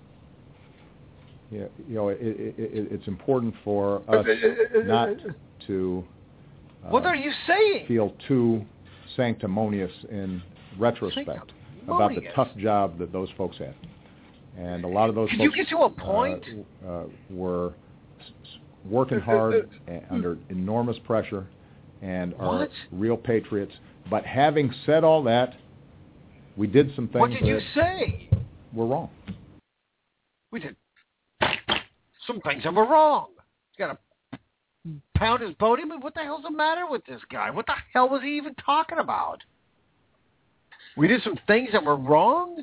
Yeah, you know, it, it, it, it's important for us not to. Uh, what are you saying? Feel too sanctimonious in retrospect about the tough job that those folks had, and a lot of those Can folks you get to a point? Uh, uh, were working hard under enormous pressure and are what? real patriots. But having said all that, we did some things what did you that say? were wrong. We did some things that were wrong. You got to pound his boat. I mean, what the hell's the matter with this guy? What the hell was he even talking about? We did some things that were wrong?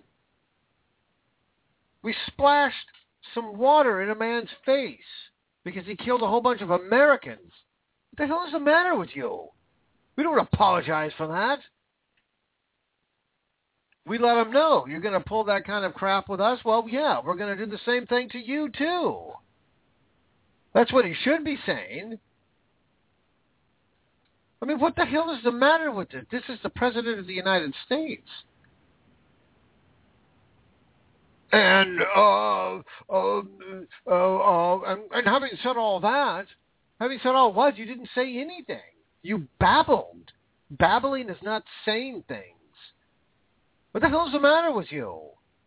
We splashed some water in a man's face because he killed a whole bunch of Americans. What the hell is the matter with you? We don't apologize for that. We let him know, you're going to pull that kind of crap with us? Well, yeah, we're going to do the same thing to you, too. That's what he should be saying. I mean, what the hell is the matter with it? This is the President of the United States. And, uh, uh, uh, uh, and, and having said all that, having said all what, you didn't say anything. You babbled. Babbling is not saying things. What the hell is the matter with you?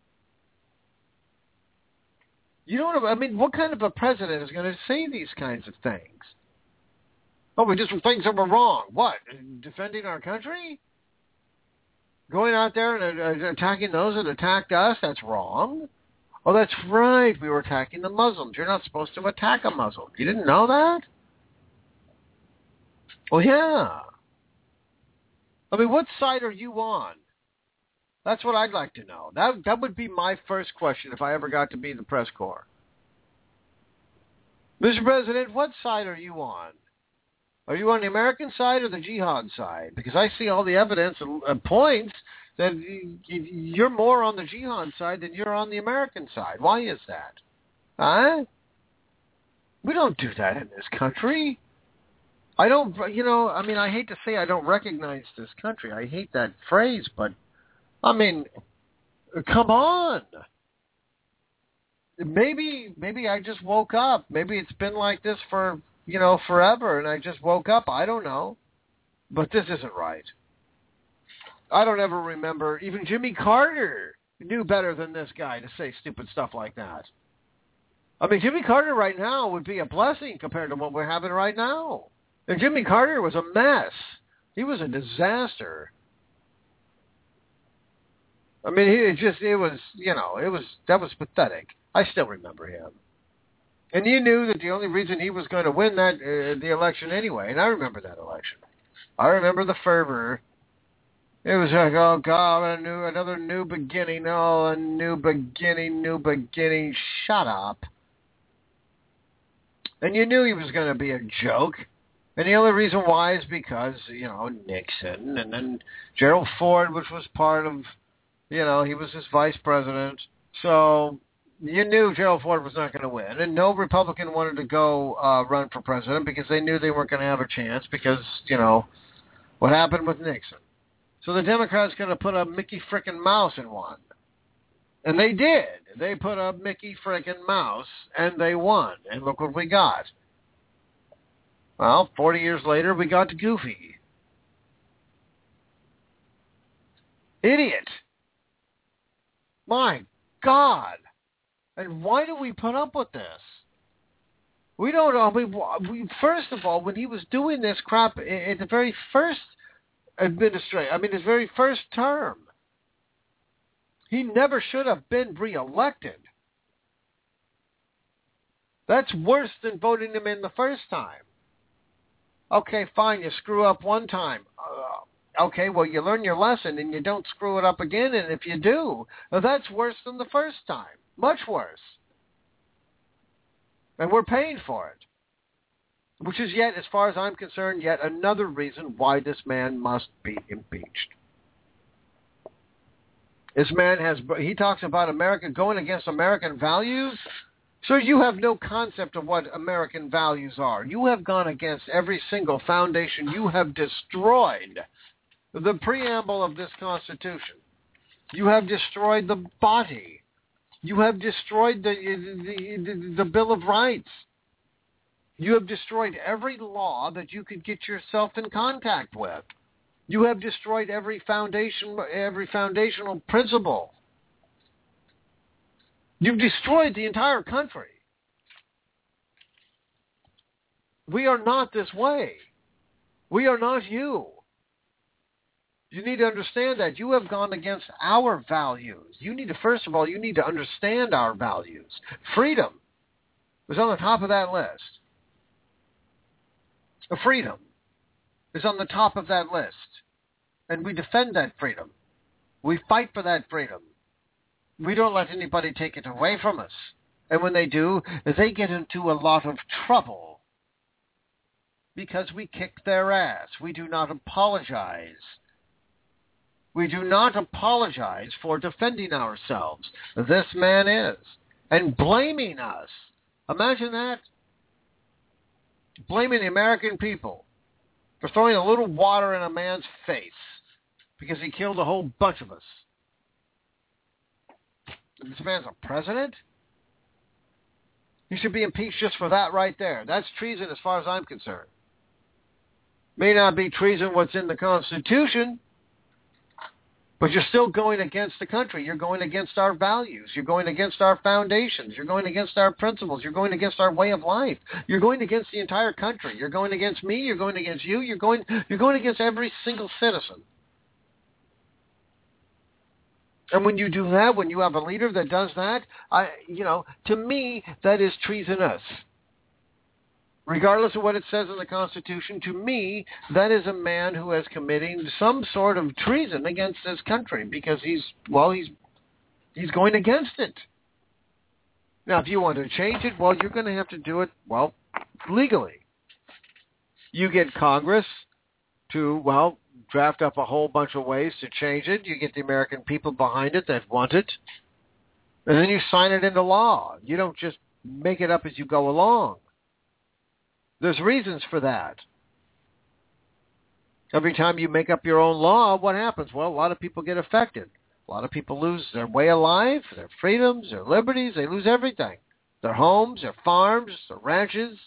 You know what I mean? What kind of a president is going to say these kinds of things? Oh, we did some things that were wrong. What? Defending our country? Going out there and uh, attacking those that attacked us? That's wrong. Oh, that's right. We were attacking the Muslims. You're not supposed to attack a Muslim. You didn't know that? Oh, yeah. I mean, what side are you on? That's what I'd like to know. That that would be my first question if I ever got to be in the press corps. Mister President, what side are you on? Are you on the American side or the jihad side? Because I see all the evidence and points that you're more on the jihad side than you're on the American side. Why is that? Huh? We don't do that in this country. I don't, you know, I mean, I hate to say I don't recognize this country. I hate that phrase, but, I mean, come on. Maybe, maybe I just woke up. Maybe it's been like this for, you know, forever, and I just woke up. I don't know. But this isn't right. I don't ever remember, even Jimmy Carter knew better than this guy to say stupid stuff like that. I mean, Jimmy Carter right now would be a blessing compared to what we're having right now. And Jimmy Carter was a mess. He was a disaster. I mean, he just, it was, you know, it was, that was pathetic. I still remember him. And you knew that the only reason he was going to win that, uh, the election anyway, and I remember that election. I remember the fervor. It was like, oh, God, a new, another new beginning. Oh, a new beginning, new beginning. Shut up. And you knew he was going to be a joke. And the only reason why is because, you know, Nixon and then Gerald Ford, which was part of, you know, he was his vice president. So you knew Gerald Ford was not going to win. And no Republican wanted to go uh, run for president because they knew they weren't going to have a chance because, you know, what happened with Nixon. So the Democrats going to put a Mickey frickin' Mouse in one. And they did. They put a Mickey frickin' Mouse, and they won. And look what we got. Well, forty years later, we got to Goofy. Idiot. My God. And why do we put up with this? We don't know. We, we, first of all, when he was doing this crap in the very first administration, I mean, his very first term, he never should have been reelected. That's worse than voting him in the first time. Okay, fine, you screw up one time. Uh, okay, well, you learn your lesson and you don't screw it up again, and if you do, well, that's worse than the first time. Much worse. And we're paying for it. Which is yet, as far as I'm concerned, yet another reason why this man must be impeached. This man has, he talks about America going against American values. So you have no concept of what American values are. You have gone against every single foundation. You have destroyed the preamble of this Constitution. You have destroyed the body. You have destroyed the, the, the, the Bill of Rights. You have destroyed every law that you could get yourself in contact with. You have destroyed every foundation, every foundational principle. You've destroyed the entire country. We are not this way. We are not you. You need to understand that. You have gone against our values. You need to, first of all, you need to understand our values. Freedom is on the top of that list. Freedom is on the top of that list. And we defend that freedom. We fight for that freedom. We don't let anybody take it away from us. And when they do, they get into a lot of trouble because we kick their ass. We do not apologize. We do not apologize for defending ourselves. This man is. And blaming us. Imagine that. Blaming the American people for throwing a little water in a man's face because he killed a whole bunch of us. This man's a president? He should be impeached just for that right there. That's treason as far as I'm concerned. May not be treason what's in the Constitution, but you're still going against the country. You're going against our values. You're going against our foundations. You're going against our principles. You're going against our way of life. You're going against the entire country. You're going against me. You're going against you. You're going, you're going against every single citizen. And when you do that, when you have a leader that does that, I, you know, to me, that is treasonous. Regardless of what it says in the Constitution, to me, that is a man who is committing some sort of treason against his country because he's, well, he's he's going against it. Now, if you want to change it, well, you're going to have to do it, well, legally. You get Congress to, well, draft up a whole bunch of ways to change it. You get the American people behind it that want it. And then you sign it into law. You don't just make it up as you go along. There's reasons for that. Every time you make up your own law, what happens? Well, a lot of people get affected. A lot of people lose their way of life, their freedoms, their liberties. They lose everything. Their homes, their farms, their ranches.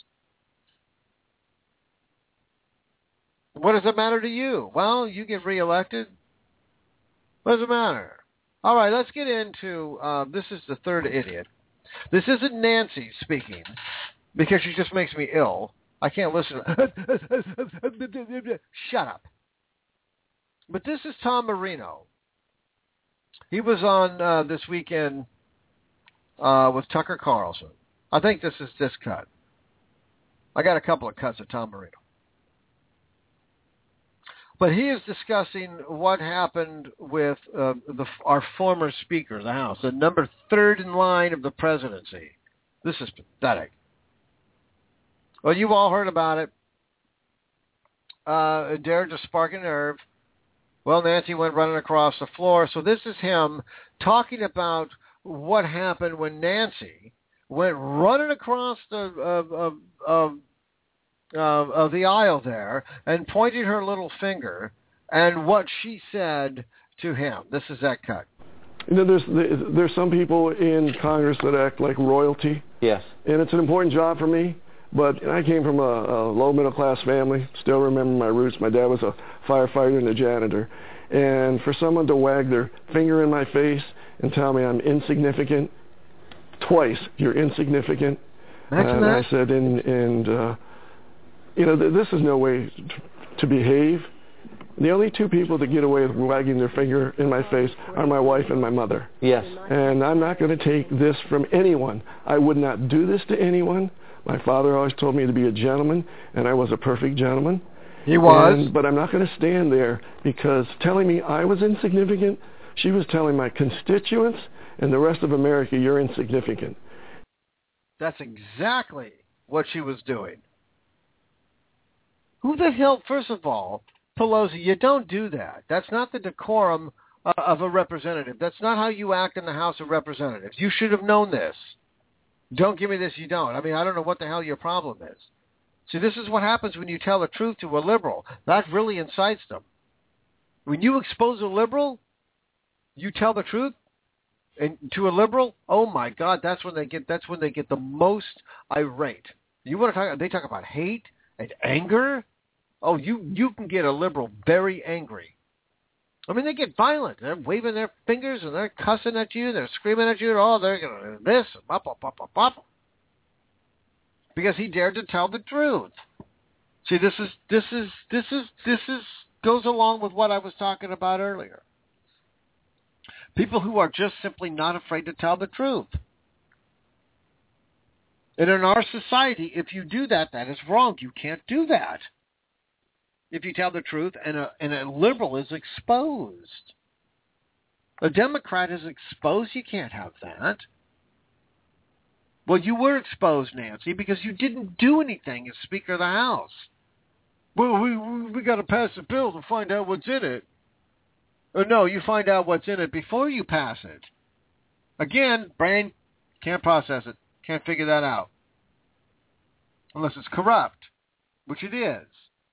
What does it matter to you? Well, you get reelected. What does it matter? All right, let's get into, uh, this is the third idiot. This isn't Nancy speaking because she just makes me ill. I can't listen. Shut up. But this is Tom Marino. He was on uh, this weekend uh, with Tucker Carlson. I think this is this cut. I got a couple of cuts of Tom Marino. But he is discussing what happened with uh, the, our former Speaker of the House, the number third in line of the presidency. This is pathetic. Well, you've all heard about it. Uh, it dared to spark a nerve. Well, Nancy went running across the floor. So this is him talking about what happened when Nancy went running across the uh, uh, uh, uh, uh, the aisle there and pointing her little finger and what she said to him. This is that cut. You know, there's there's some people in Congress that act like royalty. Yes. And it's an important job for me. But I came from a, a low middle class family. Still remember my roots. My dad was a firefighter and a janitor. And for someone to wag their finger in my face and tell me I'm insignificant twice, you're insignificant. Imagine and that. I said, and, and uh, you know, th- this is no way t- to behave. The only two people that get away with wagging their finger in my face are my wife and my mother. Yes. And I'm not going to take this from anyone. I would not do this to anyone. My father always told me to be a gentleman, and I was a perfect gentleman. He was. And, but I'm not going to stand there because telling me I was insignificant, she was telling my constituents and the rest of America, you're insignificant. That's exactly what she was doing. Who the hell, first of all, Pelosi, you don't do that. That's not the decorum uh, of a representative. That's not how you act in the House of Representatives. You should have known this. Don't give me this, you don't. I mean, I don't know what the hell your problem is. See, this is what happens when you tell the truth to a liberal. That really incites them. When you expose a liberal, you tell the truth, and to a liberal, oh my God, that's when they get that's when they get the most irate. You want to talk? They talk about hate and anger. Oh, you you can get a liberal very angry. I mean, they get violent. They're waving their fingers and they're cussing at you. They're screaming at you. Oh, they're going to this, bop, bop, bop, bop, bop. Because he dared to tell the truth. See, this is this is this is this is goes along with what I was talking about earlier. People who are just simply not afraid to tell the truth. And in our society, if you do that, that is wrong. You can't do that. If you tell the truth and a, and a liberal is exposed. A Democrat is exposed. You can't have that. Well, you were exposed, Nancy, because you didn't do anything as Speaker of the House. Well, we we, we got to pass a bill to find out what's in it. Or no, you find out what's in it before you pass it. Again, brain can't process it. Can't figure that out. Unless it's corrupt, which it is.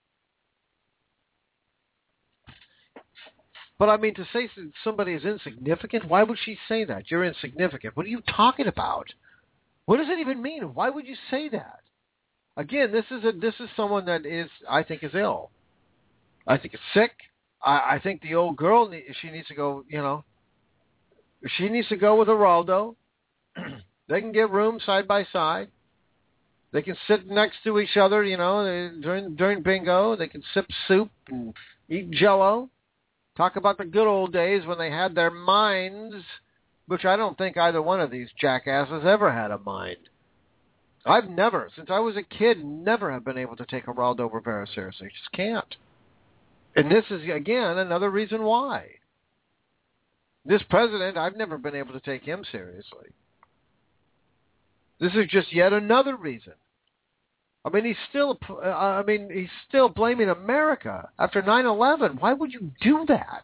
But I mean, to say somebody is insignificant, why would she say that? You're insignificant. What are you talking about? What does it even mean? Why would you say that? Again, this is a this is someone that is, I think, is ill. I think is sick. I, I think the old girl, she needs to go, you know, she needs to go with Geraldo. They can get room side by side. They can sit next to each other, you know, during during bingo. They can sip soup and eat Jell-O. Talk about the good old days when they had their minds, which I don't think either one of these jackasses ever had a mind. I've never, since I was a kid, never have been able to take Geraldo Rivera seriously. Just can't. And this is, again, another reason why. This president, I've never been able to take him seriously. This is just yet another reason. I mean, he's still, I mean, he's still blaming America after nine eleven. Why would you do that?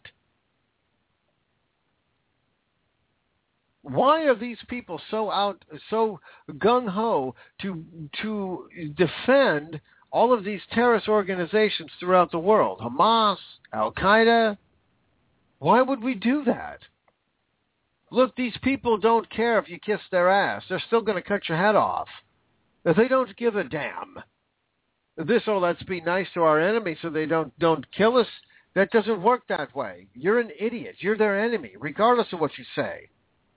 Why are these people so out, so gung-ho to to defend all of these terrorist organizations throughout the world? Hamas, Al-Qaeda. Why would we do that? Look, these people don't care if you kiss their ass. They're still going to cut your head off. They don't give a damn. This, oh, let's be nice to our enemy so they don't, don't kill us. That doesn't work that way. You're an idiot. You're their enemy, regardless of what you say.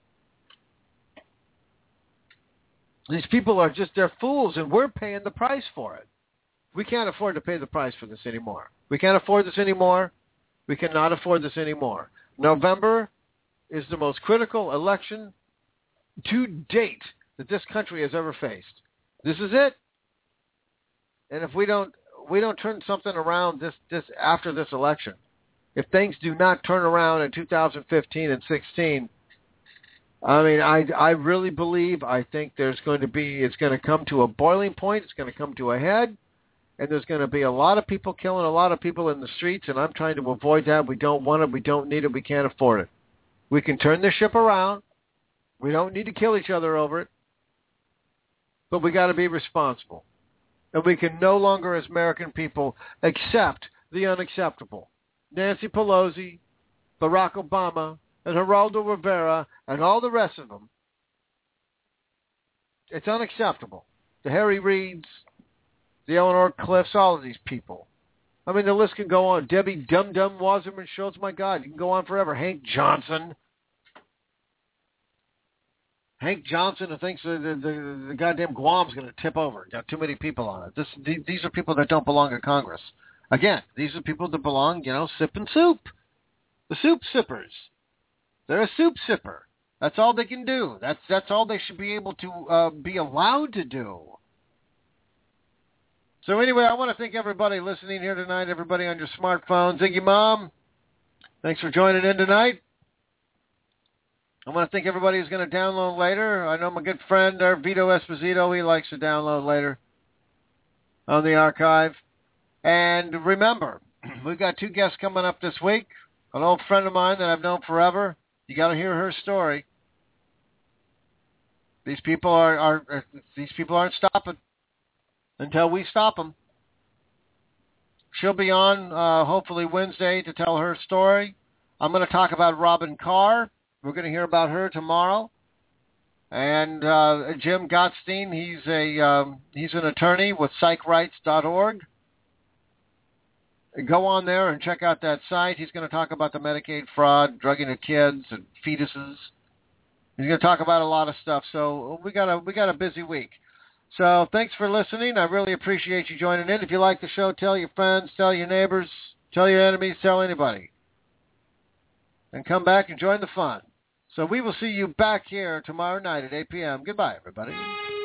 These people are just, they're fools, and we're paying the price for it. We can't afford to pay the price for this anymore. We can't afford this anymore. We cannot afford this anymore. November is the most critical election to date that this country has ever faced. This is it. And if we don't we don't turn something around this, this after this election, if things do not turn around in two thousand fifteen and sixteen, I mean, I, I really believe, I think there's going to be, it's going to come to a boiling point, it's going to come to a head, and there's going to be a lot of people killing a lot of people in the streets, and I'm trying to avoid that. We don't want it, we don't need it, we can't afford it. We can turn this ship around. We don't need to kill each other over it. But we got to be responsible. And we can no longer, as American people, accept the unacceptable. Nancy Pelosi, Barack Obama, and Geraldo Rivera, and all the rest of them. It's unacceptable. The Harry Reids, the Eleanor Cliffs, all of these people. I mean, the list can go on. Debbie Dum Dum Wasserman Schultz, my God, you can go on forever. Hank Johnson. Hank Johnson, who thinks the, the, the, the goddamn Guam's going to tip over. Got too many people on it. This, the, these are people that don't belong in Congress. Again, these are people that belong, you know, sipping soup. The soup sippers. They're a soup sipper. That's all they can do. That's that's all they should be able to uh, be allowed to do. So anyway, I want to thank everybody listening here tonight, everybody on your smartphones. Ziggy Mom, thanks for joining in tonight. I want to thank everybody who's going to download later. I know my good friend, our Vito Esposito, he likes to download later on the archive. And remember, we've got two guests coming up this week. An old friend of mine that I've known forever. You got to hear her story. These people are, are, are these people aren't stopping until we stop them. She'll be on uh, hopefully Wednesday to tell her story. I'm going to talk about Robin Carr. We're going to hear about her tomorrow. And uh, Jim Gottstein, he's a um, he's an attorney with psych rights dot org. Go on there and check out that site. He's going to talk about the Medicaid fraud, drugging of kids and fetuses. He's going to talk about a lot of stuff. So we got a we got a busy week. So thanks for listening. I really appreciate you joining in. If you like the show, tell your friends, tell your neighbors, tell your enemies, tell anybody. And come back and join the fun. So we will see you back here tomorrow night at eight p.m. Goodbye, everybody.